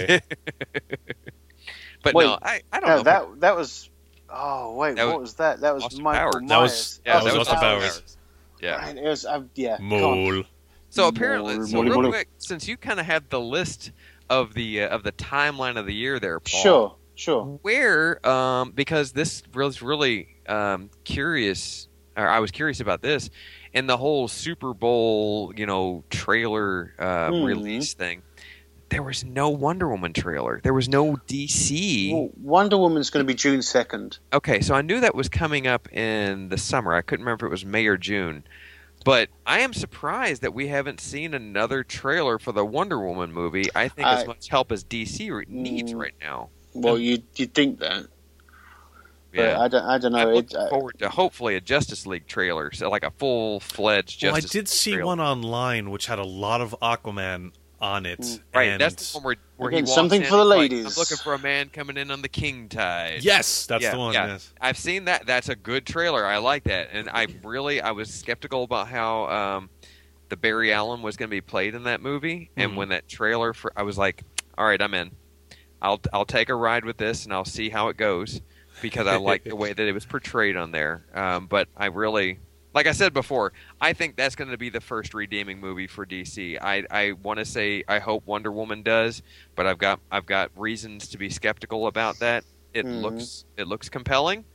But Wait, no, I don't No, know. that was. Oh wait, That what was that? That was Austin Michael Powers. That was- Myers. yeah, that was Austin Powers. Yeah. Right, it was. Yeah. God. Mole. So apparently, Mole, real mole. quick, since you kind of have the list of the timeline of the year there, Paul. Sure. Where, because this was really curious, or I was curious about this, and the whole Super Bowl, trailer release thing. There was no Wonder Woman trailer. There was no DC. Well, Wonder Woman's going to be June 2nd. Okay, so I knew that was coming up in the summer. I couldn't remember if it was May or June. But I am surprised that we haven't seen another trailer for the Wonder Woman movie. I think as much help as DC needs right now. Well, you'd think that. But Yeah. I don't know. I'm looking forward to hopefully a Justice League trailer, so like a full-fledged Well, I Justice did League see trailer. one online which had a lot of Aquaman on it. Right, and that's the one where he Again, walks something in for the and he's like, ladies. I'm looking for a man coming in on the king tide. Yes, that's Yeah, the one. yeah. Yes. I've seen that. That's a good trailer. I like that, and I was skeptical about how the Barry Allen was going to be played in that movie. And when that trailer, I was like, all right, I'm in. I'll take a ride with this, and I'll see how it goes because I like the way that it was portrayed on there. But I really, like I said before, I think that's going to be the first redeeming movie for DC. I want to say I hope Wonder Woman does, but I've got reasons to be skeptical about that. It looks compelling,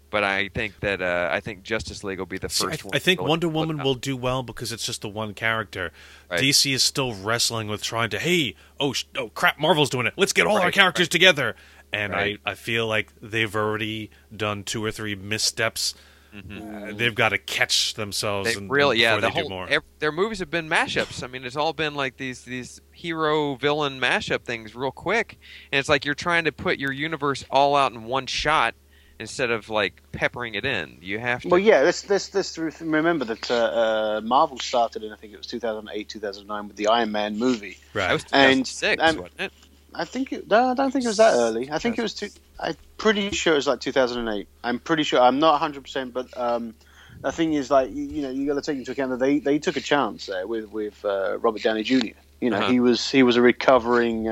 But I think that Justice League will be the first one. I think to Wonder look Woman up. will do well because it's just the one character. Right. DC is still wrestling with trying to, oh crap, Marvel's doing it. Let's get all our Right, characters together. And Right. I feel like they've already done 2 or 3 missteps. They've got to catch themselves. They really, before the they do whole more. their movies have been mashups. I mean, it's all been like these hero villain mashup things, real quick, and it's like you're trying to put your universe all out in one shot instead of like peppering it in. You have to. Well, yeah, let's remember that Marvel started in, I think it was 2008, 2009 with the Iron Man movie. That was Right. 2006, wasn't it? I don't think it was that early. I think it was I'm pretty sure it was like 2008. I'm pretty sure. I'm not 100%, but the thing is, like, you know, you got to take into account that they took a chance there with Robert Downey Jr. You know, he was a recovering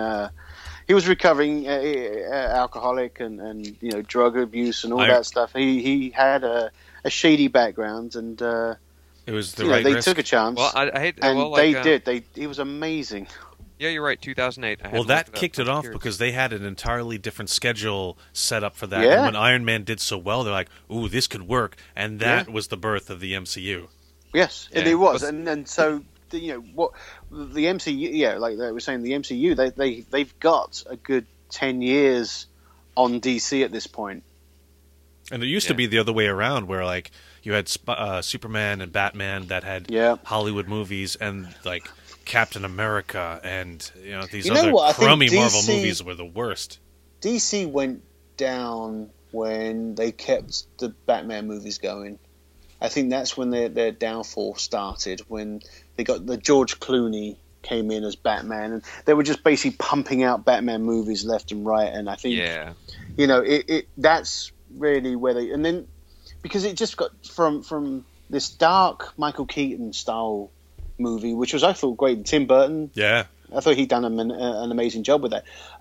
alcoholic and you know, drug abuse and all that stuff. He had a shady background, and It was the you know, right they risk. took a chance. Well, I hate. and well, like, they did. He was amazing. Yeah, you're right. 2008. I had Well, to that look kicked up. it I'm off curious. because they had an entirely different schedule set up for that. Yeah. And when Iron Man did so well, they're like, "Ooh, this could work," and that was the birth of the MCU. Yes, Yeah. and it was, and so you know what the MCU, yeah, like they were saying, the MCU, they've got a good 10 years on DC at this point. And it used to be the other way around, where like you had Superman and Batman that had Hollywood movies, and like Captain America, and you know these You know other what? I think crummy Marvel DC movies were the worst. DC went down when they kept the Batman movies going. I think that's when their downfall started, when they got the George Clooney came in as Batman, and they were just basically pumping out Batman movies left and right. And I think, you know, that's really where they, and then because it just got from this dark Michael Keaton style movie, which was, I thought, great. Tim Burton, Yeah, I thought he'd done an amazing job with that.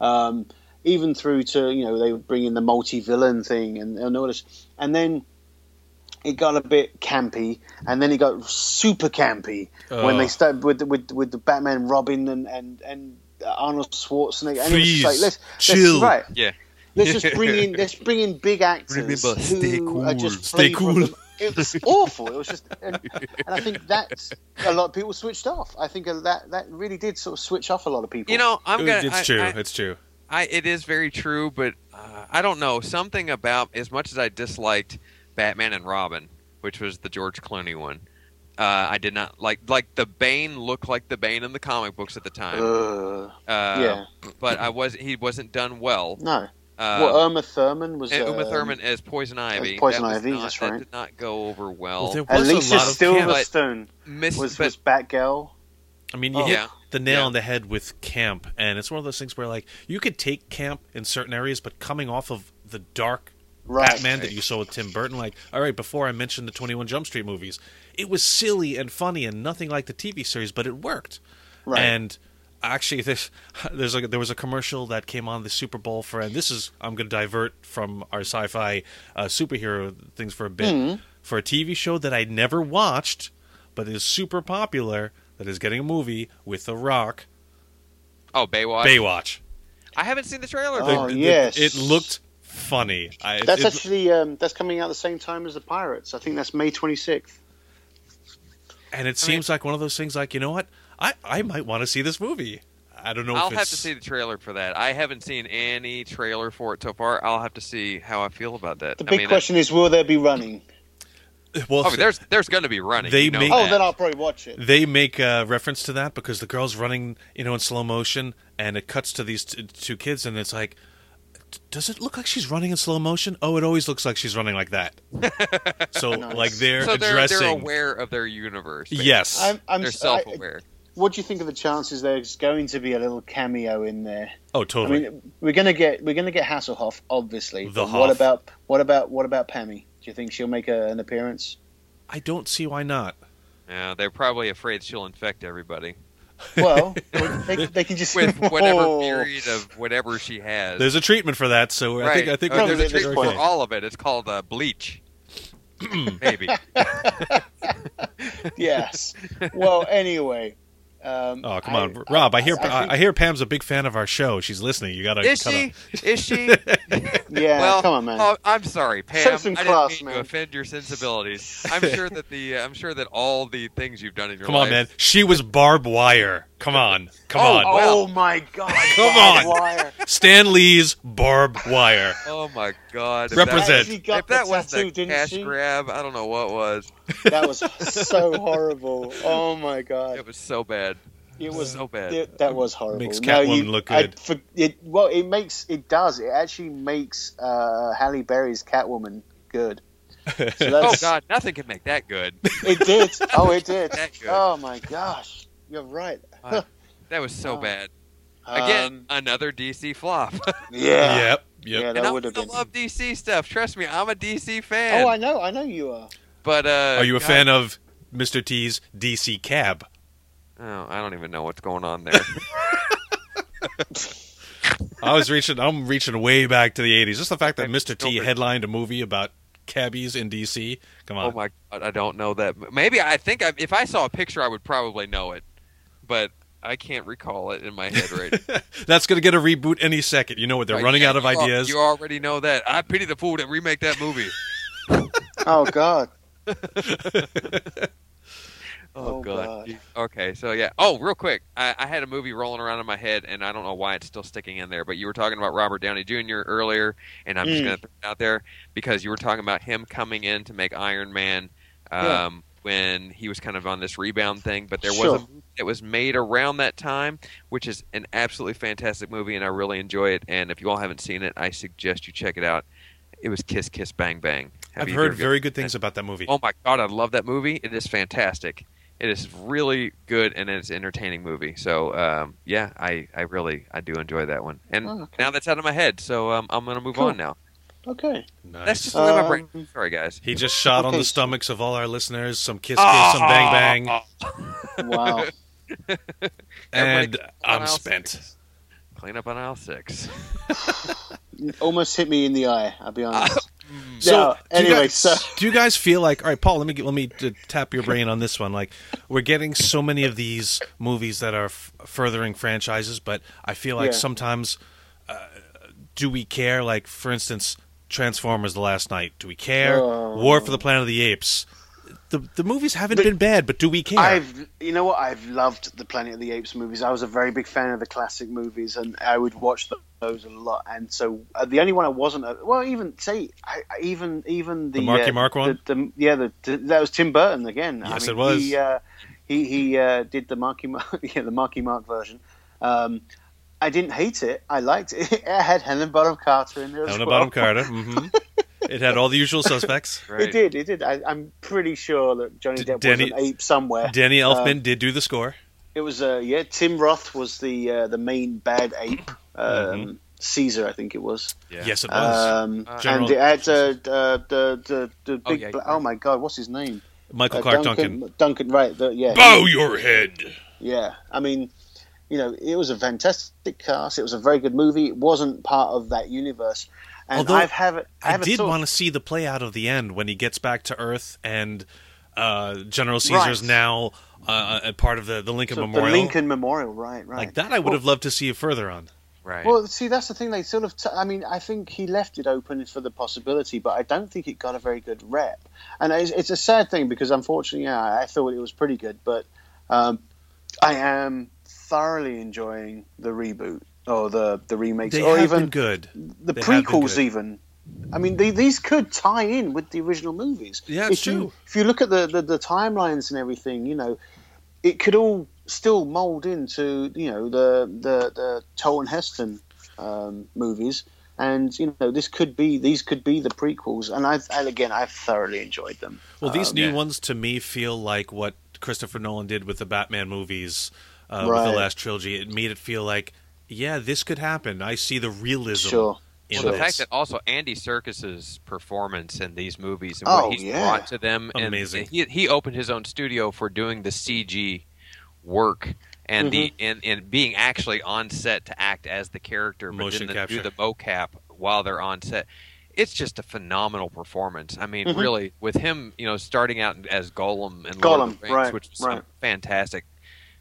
Even through to, you know, they would bring in the multi-villain thing and all this, and then it got a bit campy, and then it got super campy when they started with the Batman, Robin, and Arnold Schwarzenegger. And it was just like, let's chill. right. Yeah. Let's bring in big actors Remember, stay who cool. are just Stay flavour of cool. It was awful. It was just, and I think that's a lot of people switched off. I think that really did sort of switch off a lot of people. You know, It's true. It's true. It is very true, but I don't know. Something about, as much as I disliked Batman and Robin, which was the George Clooney one, I did not like the Bane looked like the Bane in the comic books at the time. Yeah. But he wasn't done well. No. Well, Uma Thurman was. Uma Thurman as Poison Ivy. Poison Ivy, that's right. That did not go over well. There And was a Lisa lot of camp. Silverstone was Batgirl. I mean, you hit the nail Yeah. on the head with camp, and it's one of those things where, like, you could take camp in certain areas, but coming off of the dark Batman that you saw with Tim Burton, like, all right, before I mentioned the 21 Jump Street movies, it was silly and funny and nothing like the TV series, but it worked. Right. And actually, there was a commercial that came on the Super Bowl for, and this is, I'm going to divert from our sci-fi superhero things for a bit, for a TV show that I never watched, but is super popular, that is getting a movie with The Rock. Oh, Baywatch. Baywatch. I haven't seen the trailer. Oh, yes. It looked funny. That's actually that's coming out the same time as the Pirates. I think that's May 26th. And it seems like one of those things, like, you know what? I might want to see this movie. I don't know I'll if it's... have to see the trailer for that. I haven't seen any trailer for it so far. I'll have to see how I feel about that. The big question is, will there be running? Well, there's going to be running. They you know make- that. Then I'll probably watch it. They make reference to that because the girl's running, in slow motion, and it cuts to these two kids, and it's like, does it look like she's running in slow motion? Oh, it always looks like she's running like that. So, like, they're addressing... they're aware of their universe. basically. Yes. They're self-aware. What do you think of the chances there's going to be a little cameo in there? Oh, totally. I mean, we're gonna get Hasselhoff, obviously. The but Hoff. what about Pammy? Do you think she'll make an appearance? I don't see why not. Yeah, they're probably afraid she'll infect everybody Well, they can just with whatever period of whatever she has. There's a treatment for that, so right. I think Oh, we're there's a good. treatment for all of it. It's called bleach. Maybe. Yes. Well, anyway, Oh, come on, Rob! I hear Pam's a big fan of our show. She's listening. You gotta. Is she? Is she? Yeah, well, come on, man. Oh, I'm sorry, Pam. Show some I class, didn't mean man. to offend your sensibilities. I'm sure that all the things you've done in your Come life. on, man. She was barbed wire. Come on. Oh my God! Come barbed on. wire. Stan Lee's barbed wire. Oh my God! Represent. She got If that the was tattoo, the didn't cash she? grab, I don't know what was. That was so horrible. Oh my God! It was so bad. It was so bad. That was horrible. Makes Catwoman look good. It does. It actually makes Halle Berry's Catwoman good. So Oh God, nothing can make that good. It did. Oh, it did. That good. Oh my gosh, you're right. That was so Oh. bad. Again, another DC flop. Yeah. Yep. Yeah, And that I would have been. love DC stuff. Trust me, I'm a DC fan. Oh, I know you are. But Are you a God- fan of Mr. T's DC Cab? Oh, I don't even know what's going on there. I'm reaching way back to the 80s. Just the fact that I'm Mr. T stupid. headlined a movie about cabbies in DC. Come on. Oh my God, I don't know that. Maybe if I saw a picture, I would probably know it, but I can't recall it in my head right. That's going to get a reboot any second. You know what? They're running out of You ideas. You already know that. I pity the fool that remake that movie. Oh God. Oh, Oh, God. God. Okay, so yeah. Oh, real quick, I had a movie rolling around in my head, and I don't know why it's still sticking in there. But you were talking about Robert Downey Jr. earlier, and I'm just going to throw it out there because you were talking about him coming in to make Iron Man when he was kind of on this rebound thing. But there was a movie that was made around that time, which is an absolutely fantastic movie, and I really enjoy it. And if you all haven't seen it, I suggest you check it out. It was Kiss Kiss Bang Bang. I've heard very good things about that movie. Oh my God, I love that movie. It is fantastic. It is really good and it's an entertaining movie. So yeah, I do enjoy that one. And now that's out of my head, so I'm going to move on now. Okay. Nice. That's just the way my brain. Sorry, guys. He just shot on Okay, the so- stomachs of all our listeners. Some kiss, some bang, bang. Wow. And Everybody on I'm aisle spent. 6. Clean up on aisle 6. Almost hit me in the eye. I'll be honest. So, No, anyway, do you guys feel like, all right, Paul? Let me tap your brain on this one. Like, we're getting so many of these movies that are furthering franchises, but I feel like sometimes, do we care? Like, for instance, Transformers: The Last Night. Do we care? War for the Planet of the Apes. The movies haven't been bad, but do we care? You know what? I've loved the Planet of the Apes movies. I was a very big fan of the classic movies, and I would watch those a lot. And so the only one I wasn't, even the Marky Mark one. That was Tim Burton again. Yes, it was. He did the Marky Mark, the Marky Mark version. I didn't hate it. I liked it. It had Helen Bonham Carter in there. Helena Bonham Carter. Mm-hmm. It had all the usual suspects. Right. It did. I'm pretty sure that Johnny Depp was an ape somewhere. Danny Elfman did do the score. It was Tim Roth was the main bad ape, Caesar, I think it was. Yeah. Yes, it was. And it had the big. yeah, Oh my God, what's his name? Michael Clark Duncan. Duncan, right? Bow your head. Yeah, I mean, it was a fantastic cast. It was a very good movie. It wasn't part of that universe. And Although I did want to see the play out of the end when he gets back to Earth and General Caesar's now a part of the Lincoln Memorial. The Lincoln Memorial, right. Like that, I would have loved to see it further on. Right. Well, see, that's the thing. They sort of. I think he left it open for the possibility, but I don't think it got a very good rep. And it's a sad thing because, unfortunately, I thought it was pretty good, but I am thoroughly enjoying the reboot or the remakes, They or have even been good. the They have been prequels. good. Even, I mean, these could tie in with the original movies. Yeah, it's true. If you look at the timelines and everything, it could all still mold into the Toll Heston movies, and these could be the prequels. And I've thoroughly enjoyed them. Well, these new ones to me feel like what Christopher Nolan did with the Batman movies with the last trilogy. It made it feel like, yeah, this could happen. I see the realism. Sure. In The this. fact that also Andy Serkis's performance in these movies and Oh, what he's yeah. brought to them, Amazing. And he opened his own studio for doing the CG work and and being actually on set to act as the character, but Motion then capture. do the mocap while they're on set. It's just a phenomenal performance. I mean, really, with him, starting out as Gollum in Lord of the Rings, which was fantastic.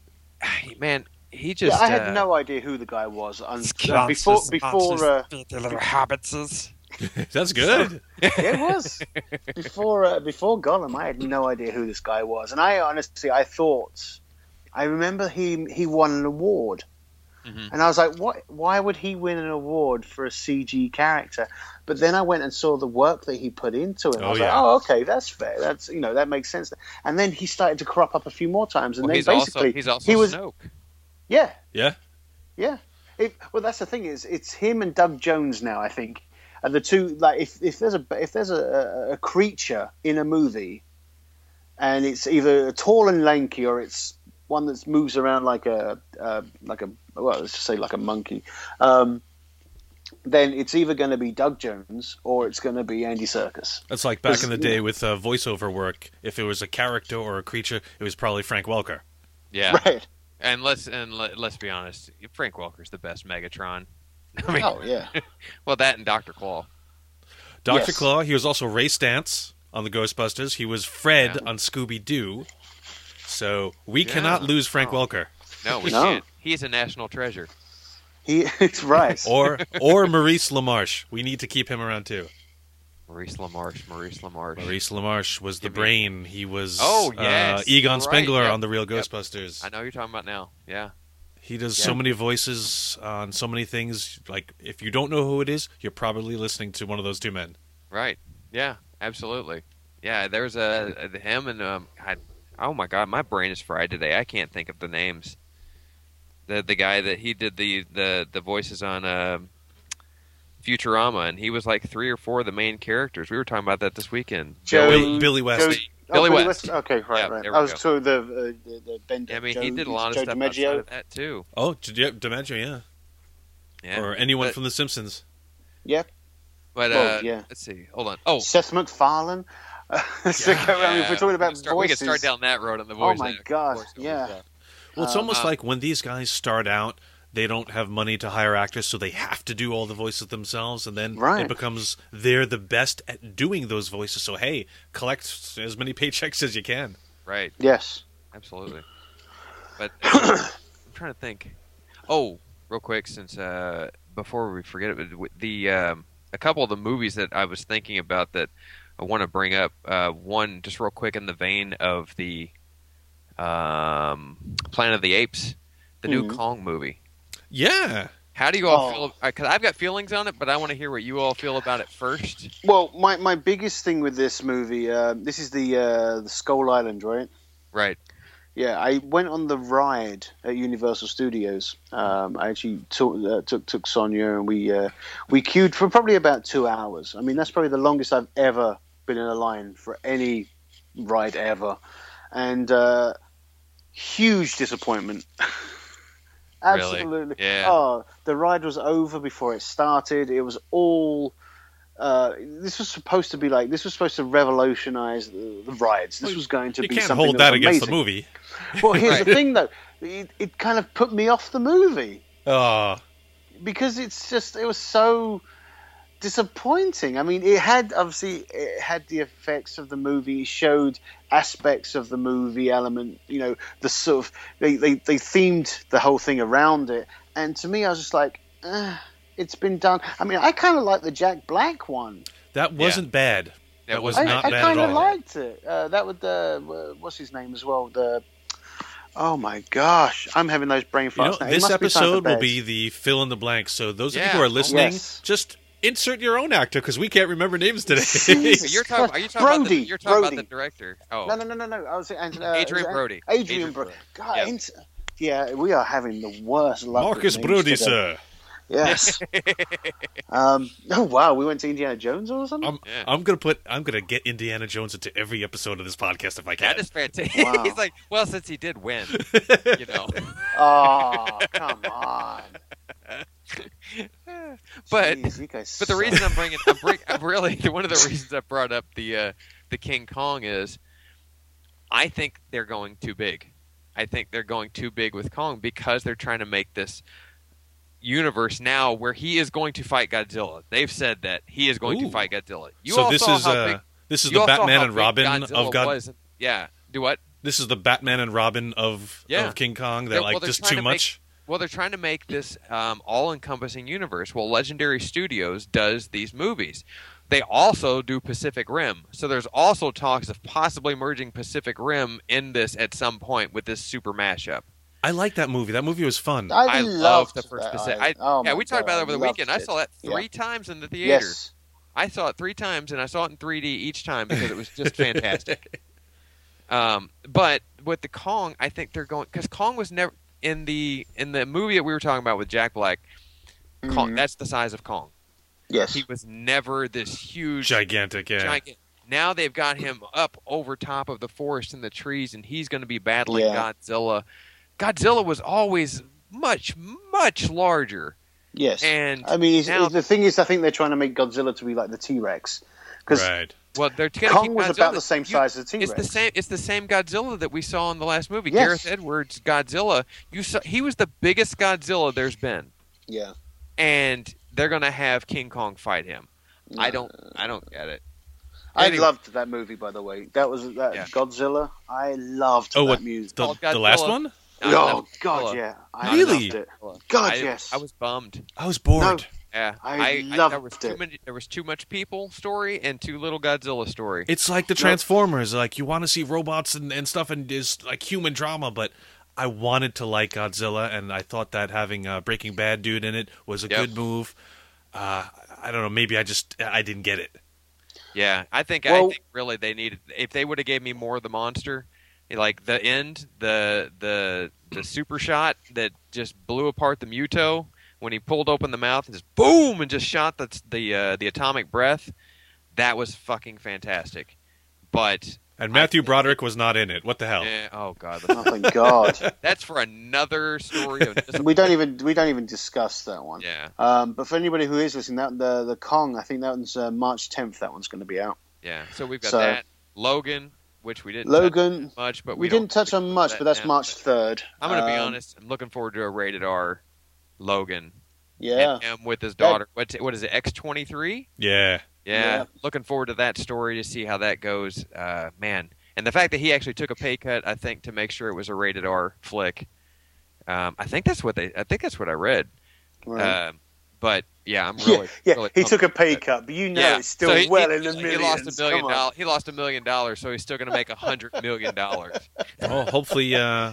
man, he just. Yeah, I had no idea who the guy was before. Little hobbitses. That's good. It was before Gollum. I had no idea who this guy was, and I remember he won an award, and I was like, what? Why would he win an award for a CG character? But then I went and saw the work that he put into it. And I was like, oh, okay, that's fair. That's that makes sense. And then he started to crop up a few more times, and then he's basically also he was Snoke. Yeah. Yeah. Well, that's the thing is, it's him and Doug Jones now. I think are the two. Like, if there's a creature in a movie, and it's either tall and lanky or it's one that moves around like a let's just say like a monkey, then it's either going to be Doug Jones or it's going to be Andy Serkis. That's like back in the day with voiceover work. If it was a character or a creature, it was probably Frank Welker. Yeah. Right. And let's be honest, Frank Welker's the best Megatron. I mean, oh yeah. Well, that and Dr. Claw. Dr. Yes. Claw. He was also Ray Stantz on the Ghostbusters. He was Fred on Scooby Doo. So we cannot lose Frank Welker. No, we can't. He's a national treasure. It's right. Or Maurice LaMarche. We need to keep him around too. Maurice LaMarche. Maurice LaMarche was the brain. He was Egon Spengler on the Real Ghostbusters. I know who you're talking about now. Yeah. He does so many voices on so many things. Like, if you don't know who it is, you're probably listening to one of those two men. Right. Yeah, absolutely. Yeah, there's him and oh my God, my brain is fried today. I can't think of the names. The guy that he did the voices on Futurama, and he was like 3 or 4 of the main characters. We were talking about that this weekend. Billy West. Billy West. Okay, right. I was talking the Ben. Yeah, I mean, he did a lot of stuff outside of that too. Oh, DiMaggio, yeah. Or anyone from The Simpsons. Yeah. But let's see. Hold on. Oh, Seth MacFarlane. If we're talking about voices, we can start down that road on the voice. Oh my God! Yeah. Well, it's almost like when these guys start out, they don't have money to hire actors, so they have to do all the voices themselves, and then it becomes they're the best at doing those voices. So, hey, collect as many paychecks as you can. Right. Yes. Absolutely. But I'm trying to think. Oh, real quick, since before we forget it, a couple of the movies that I was thinking about that I want to bring up. One, just real quick, in the vein of the Planet of the Apes, the new Kong movie. Yeah. How do you all feel? Because I've got feelings on it, but I want to hear what you all feel about it first. Well, my biggest thing with this movie, this is the Skull Island, right? Right. Yeah, I went on the ride at Universal Studios. I actually took Sonia, and we queued for probably about 2 hours. I mean, that's probably the longest I've ever been in a line for any ride ever, and huge disappointment. Absolutely. Really? Yeah. Oh, the ride was over before it started. It was all. This was supposed to to revolutionize the rides. This was going to be something. You can't hold that against the movie. Well, here's the thing, though. It kind of put me off the movie. Because it was so disappointing. I mean, it had the effects of the movie, showed aspects of the movie element, the sort of they themed the whole thing around it, and to me I was just like, it's been done. I mean, I kind of like the Jack Black one. That wasn't bad. That was not bad at all. I kind of liked it. That with what's his name as well, oh my gosh, I'm having those brain farts now. This episode will be the fill in the blank, so those of you who are listening, just insert your own actor, because we can't remember names today. You're talking about the director. Oh. No. I was Adrian Brody. Adrian Brody. God, yeah, we are having the worst luck. Marcus Brody, today. Sir. Yes. Oh wow, we went to Indiana Jones or something. I'm gonna get Indiana Jones into every episode of this podcast if I can. That is fantastic. Wow. He's like, well, since he did win, Oh, come on. But Jeez, the reason I'm really one of the reasons I brought up the King Kong is I think they're going too big. I think they're going too big with Kong because they're trying to make this universe now where he is going to fight Godzilla. They've said that he is going to fight Godzilla. This is the Batman and Robin of God. Yeah. Do what? This is the Batman and Robin of King Kong. They're like just too much. They're trying to make this all-encompassing universe. Well, Legendary Studios does these movies. They also do Pacific Rim. So there's also talks of possibly merging Pacific Rim in this at some point with this super mashup. I like that movie. That movie was fun. I loved loved the first that. Pacific. We talked about it over the weekend. I saw that three times in the theater. Yes. I saw it 3 times, and I saw it in 3D each time because it was just fantastic. But with the Kong, I think they're going because Kong was never in the movie that we were talking about with Jack Black. Kong, that's the size of Kong. Yes, he was never this huge, gigantic. Yeah. Now they've got him up over top of the forest and the trees, and he's going to be battling Godzilla. Godzilla was always much, much larger. Yes, and I mean the thing is, I think they're trying to make Godzilla to be like the T-Rex. Right. Well, they're Kong was about the same size as T-Rex. It's the same Godzilla that we saw in the last movie. Yes. Gareth Edwards' Godzilla. He was the biggest Godzilla there's been. Yeah. And they're gonna have King Kong fight him. I don't get it. I loved that movie, by the way. That was Godzilla. I loved that music. The last one? Oh God, yeah. I really? loved it. God, yes. I was bummed. I was bored. No. Yeah, I loved it. There was too much people story and too little Godzilla story. It's like the Transformers. Like you want to see robots and stuff and just like human drama, but I wanted to like Godzilla, and I thought that having a Breaking Bad dude in it was a good move. I don't know. Maybe I didn't get it. Yeah, I think really they needed. If they would have gave me more of the monster, like the end, the super shot that just blew apart the Muto when he pulled open the mouth and just boom and just shot the atomic breath. That was fucking fantastic. And Matthew Broderick was not in it. What the hell? Yeah, oh God! Oh my God! That's for another story. We don't even discuss that one. Yeah. But for anybody who is listening, the Kong, I think that one's March 10th. That one's going to be out. Yeah. So we've got that Logan, which we didn't touch on much, but we didn't touch on much, but that's March 3rd. I'm going to be honest. I'm looking forward to a rated R Logan. Yeah. And him with his daughter. What is it? X-23? Yeah. Looking forward to that story to see how that goes. Man. And the fact that he actually took a pay cut, I think, to make sure it was a rated R flick. I think that's what I read. Right. But yeah, I'm really he took a pay cut, but it's still in the millions. He lost $1 million, so he's still going to make $100 million. Well, hopefully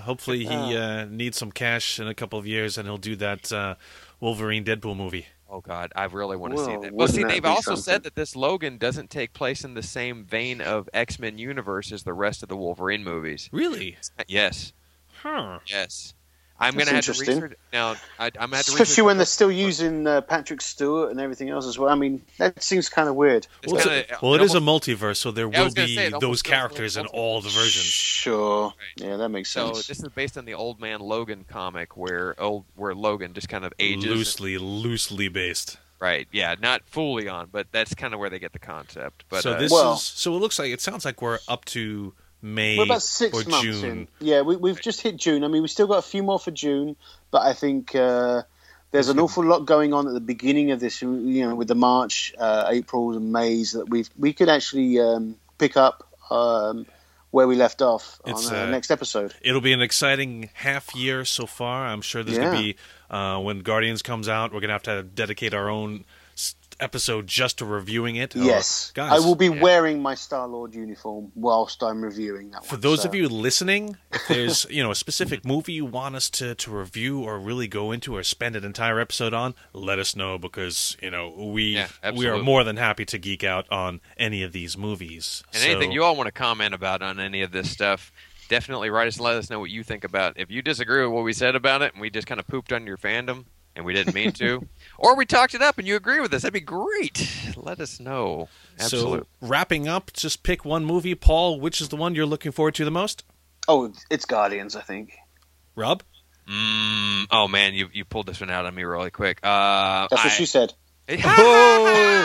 he needs some cash in a couple of years, and he'll do that Wolverine Deadpool movie. Oh God, I really want to see that. Well, see, they've also said that this Logan doesn't take place in the same vein of X-Men universe as the rest of the Wolverine movies. Really? Yes. Huh. Yes. I'm going to have to research now. I'm going to have to especially when they're still using Patrick Stewart and everything else as well. I mean, that seems kind of weird. It is a multiverse, so there will be those characters in all the versions. Sure. Right. Yeah, that makes sense. So this is based on the Old Man Logan comic, where Logan just kind of ages loosely based. Right. Yeah. Not fully on, but that's kind of where they get the concept. But so it sounds like we're up to May we're about 6 months June. in. Yeah, we've just hit June. I mean, we've still got a few more for June, but I think there's an awful lot going on at the beginning of this. With the March, April, and Mays that we could actually pick up where we left off on the next episode. It'll be an exciting half year so far. I'm sure there's going to be when Guardians comes out, we're going to have dedicate our own episode just to reviewing it. Yes, guys, I will be wearing my Star-Lord uniform whilst I'm reviewing that one. For those of you listening, if there's a specific movie you want us to review or really go into or spend an entire episode on, let us know, because we are more than happy to geek out on any of these movies. And anything you all want to comment about on any of this stuff, definitely write us and let us know what you think about it. If you disagree with what we said about it and we just kind of pooped on your fandom and we didn't mean to, or we talked it up and you agree with us, that'd be great. Let us know. Absolutely. So, wrapping up, just pick one movie. Paul, which is the one you're looking forward to the most? Oh, it's Guardians, I think. Rob? Oh, man, you pulled this one out on me really quick. That's what she said. Oh!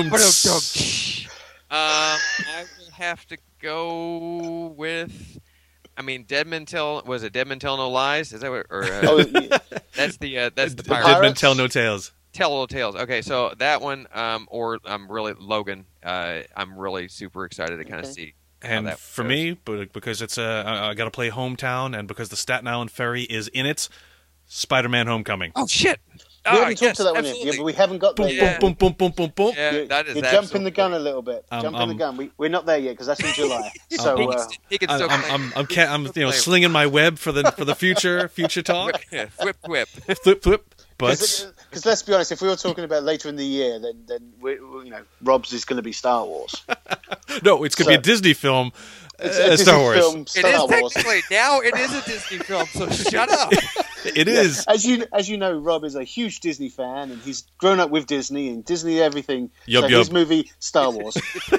I will have to go with... Dead Men Tell No Lies? Is that what? Or that's the Pirates. Dead Men Tell No Tales. Tell No Tales. Okay, so that one, or I'm really Logan. I'm really super excited to kind of see. And that for goes. me, but because it's I got to play hometown, and because the Staten Island Ferry is in it, Spider-Man: Homecoming. Oh shit! We haven't talked to that one yet, absolutely. but we haven't got there Boom, yet. boom, boom, boom, boom, boom. Yeah, that is You're jumping the gun a little bit. Jumping the I'm- gun. We're not there yet because that's in July. So He can still I'm slinging my web for the future talk. whip. Flip. But because let's be honest, if we were talking about later in the year, then Rob's is going to be Star Wars. no, it's going to be a Disney film. Star Wars. Film, It Star is Wars. technically now. It is a Disney film. So shut up. It is. As you know, Rob is a huge Disney fan, and he's grown up with Disney and Disney everything. Yup, so yup. his movie Star Wars.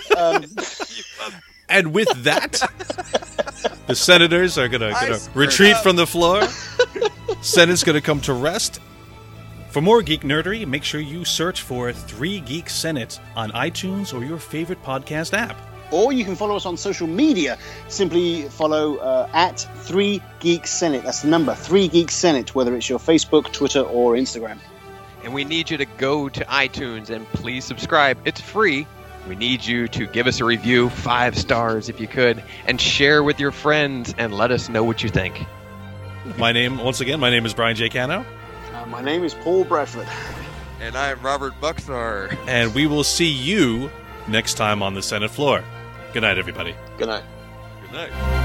And with that, the senators are gonna screwed retreat up. from the floor. Senate's gonna come to rest. For more geek nerdery, make sure you search for 3 Geek Senate on iTunes or your favorite podcast app. Or you can follow us on social media. Simply follow at 3 Geek Senate. That's the number 3 Geek Senate, whether it's your Facebook, Twitter, or Instagram. And we need you to go to iTunes and please subscribe. It's free. We need you to give us a review, 5 stars if you could, and share with your friends and let us know what you think. My name is Brian J. Cano, My name is Paul Bradford. And I'm Robert Buxar. and we will see you next time on the Senate floor. Good night, everybody. Good night. Good night.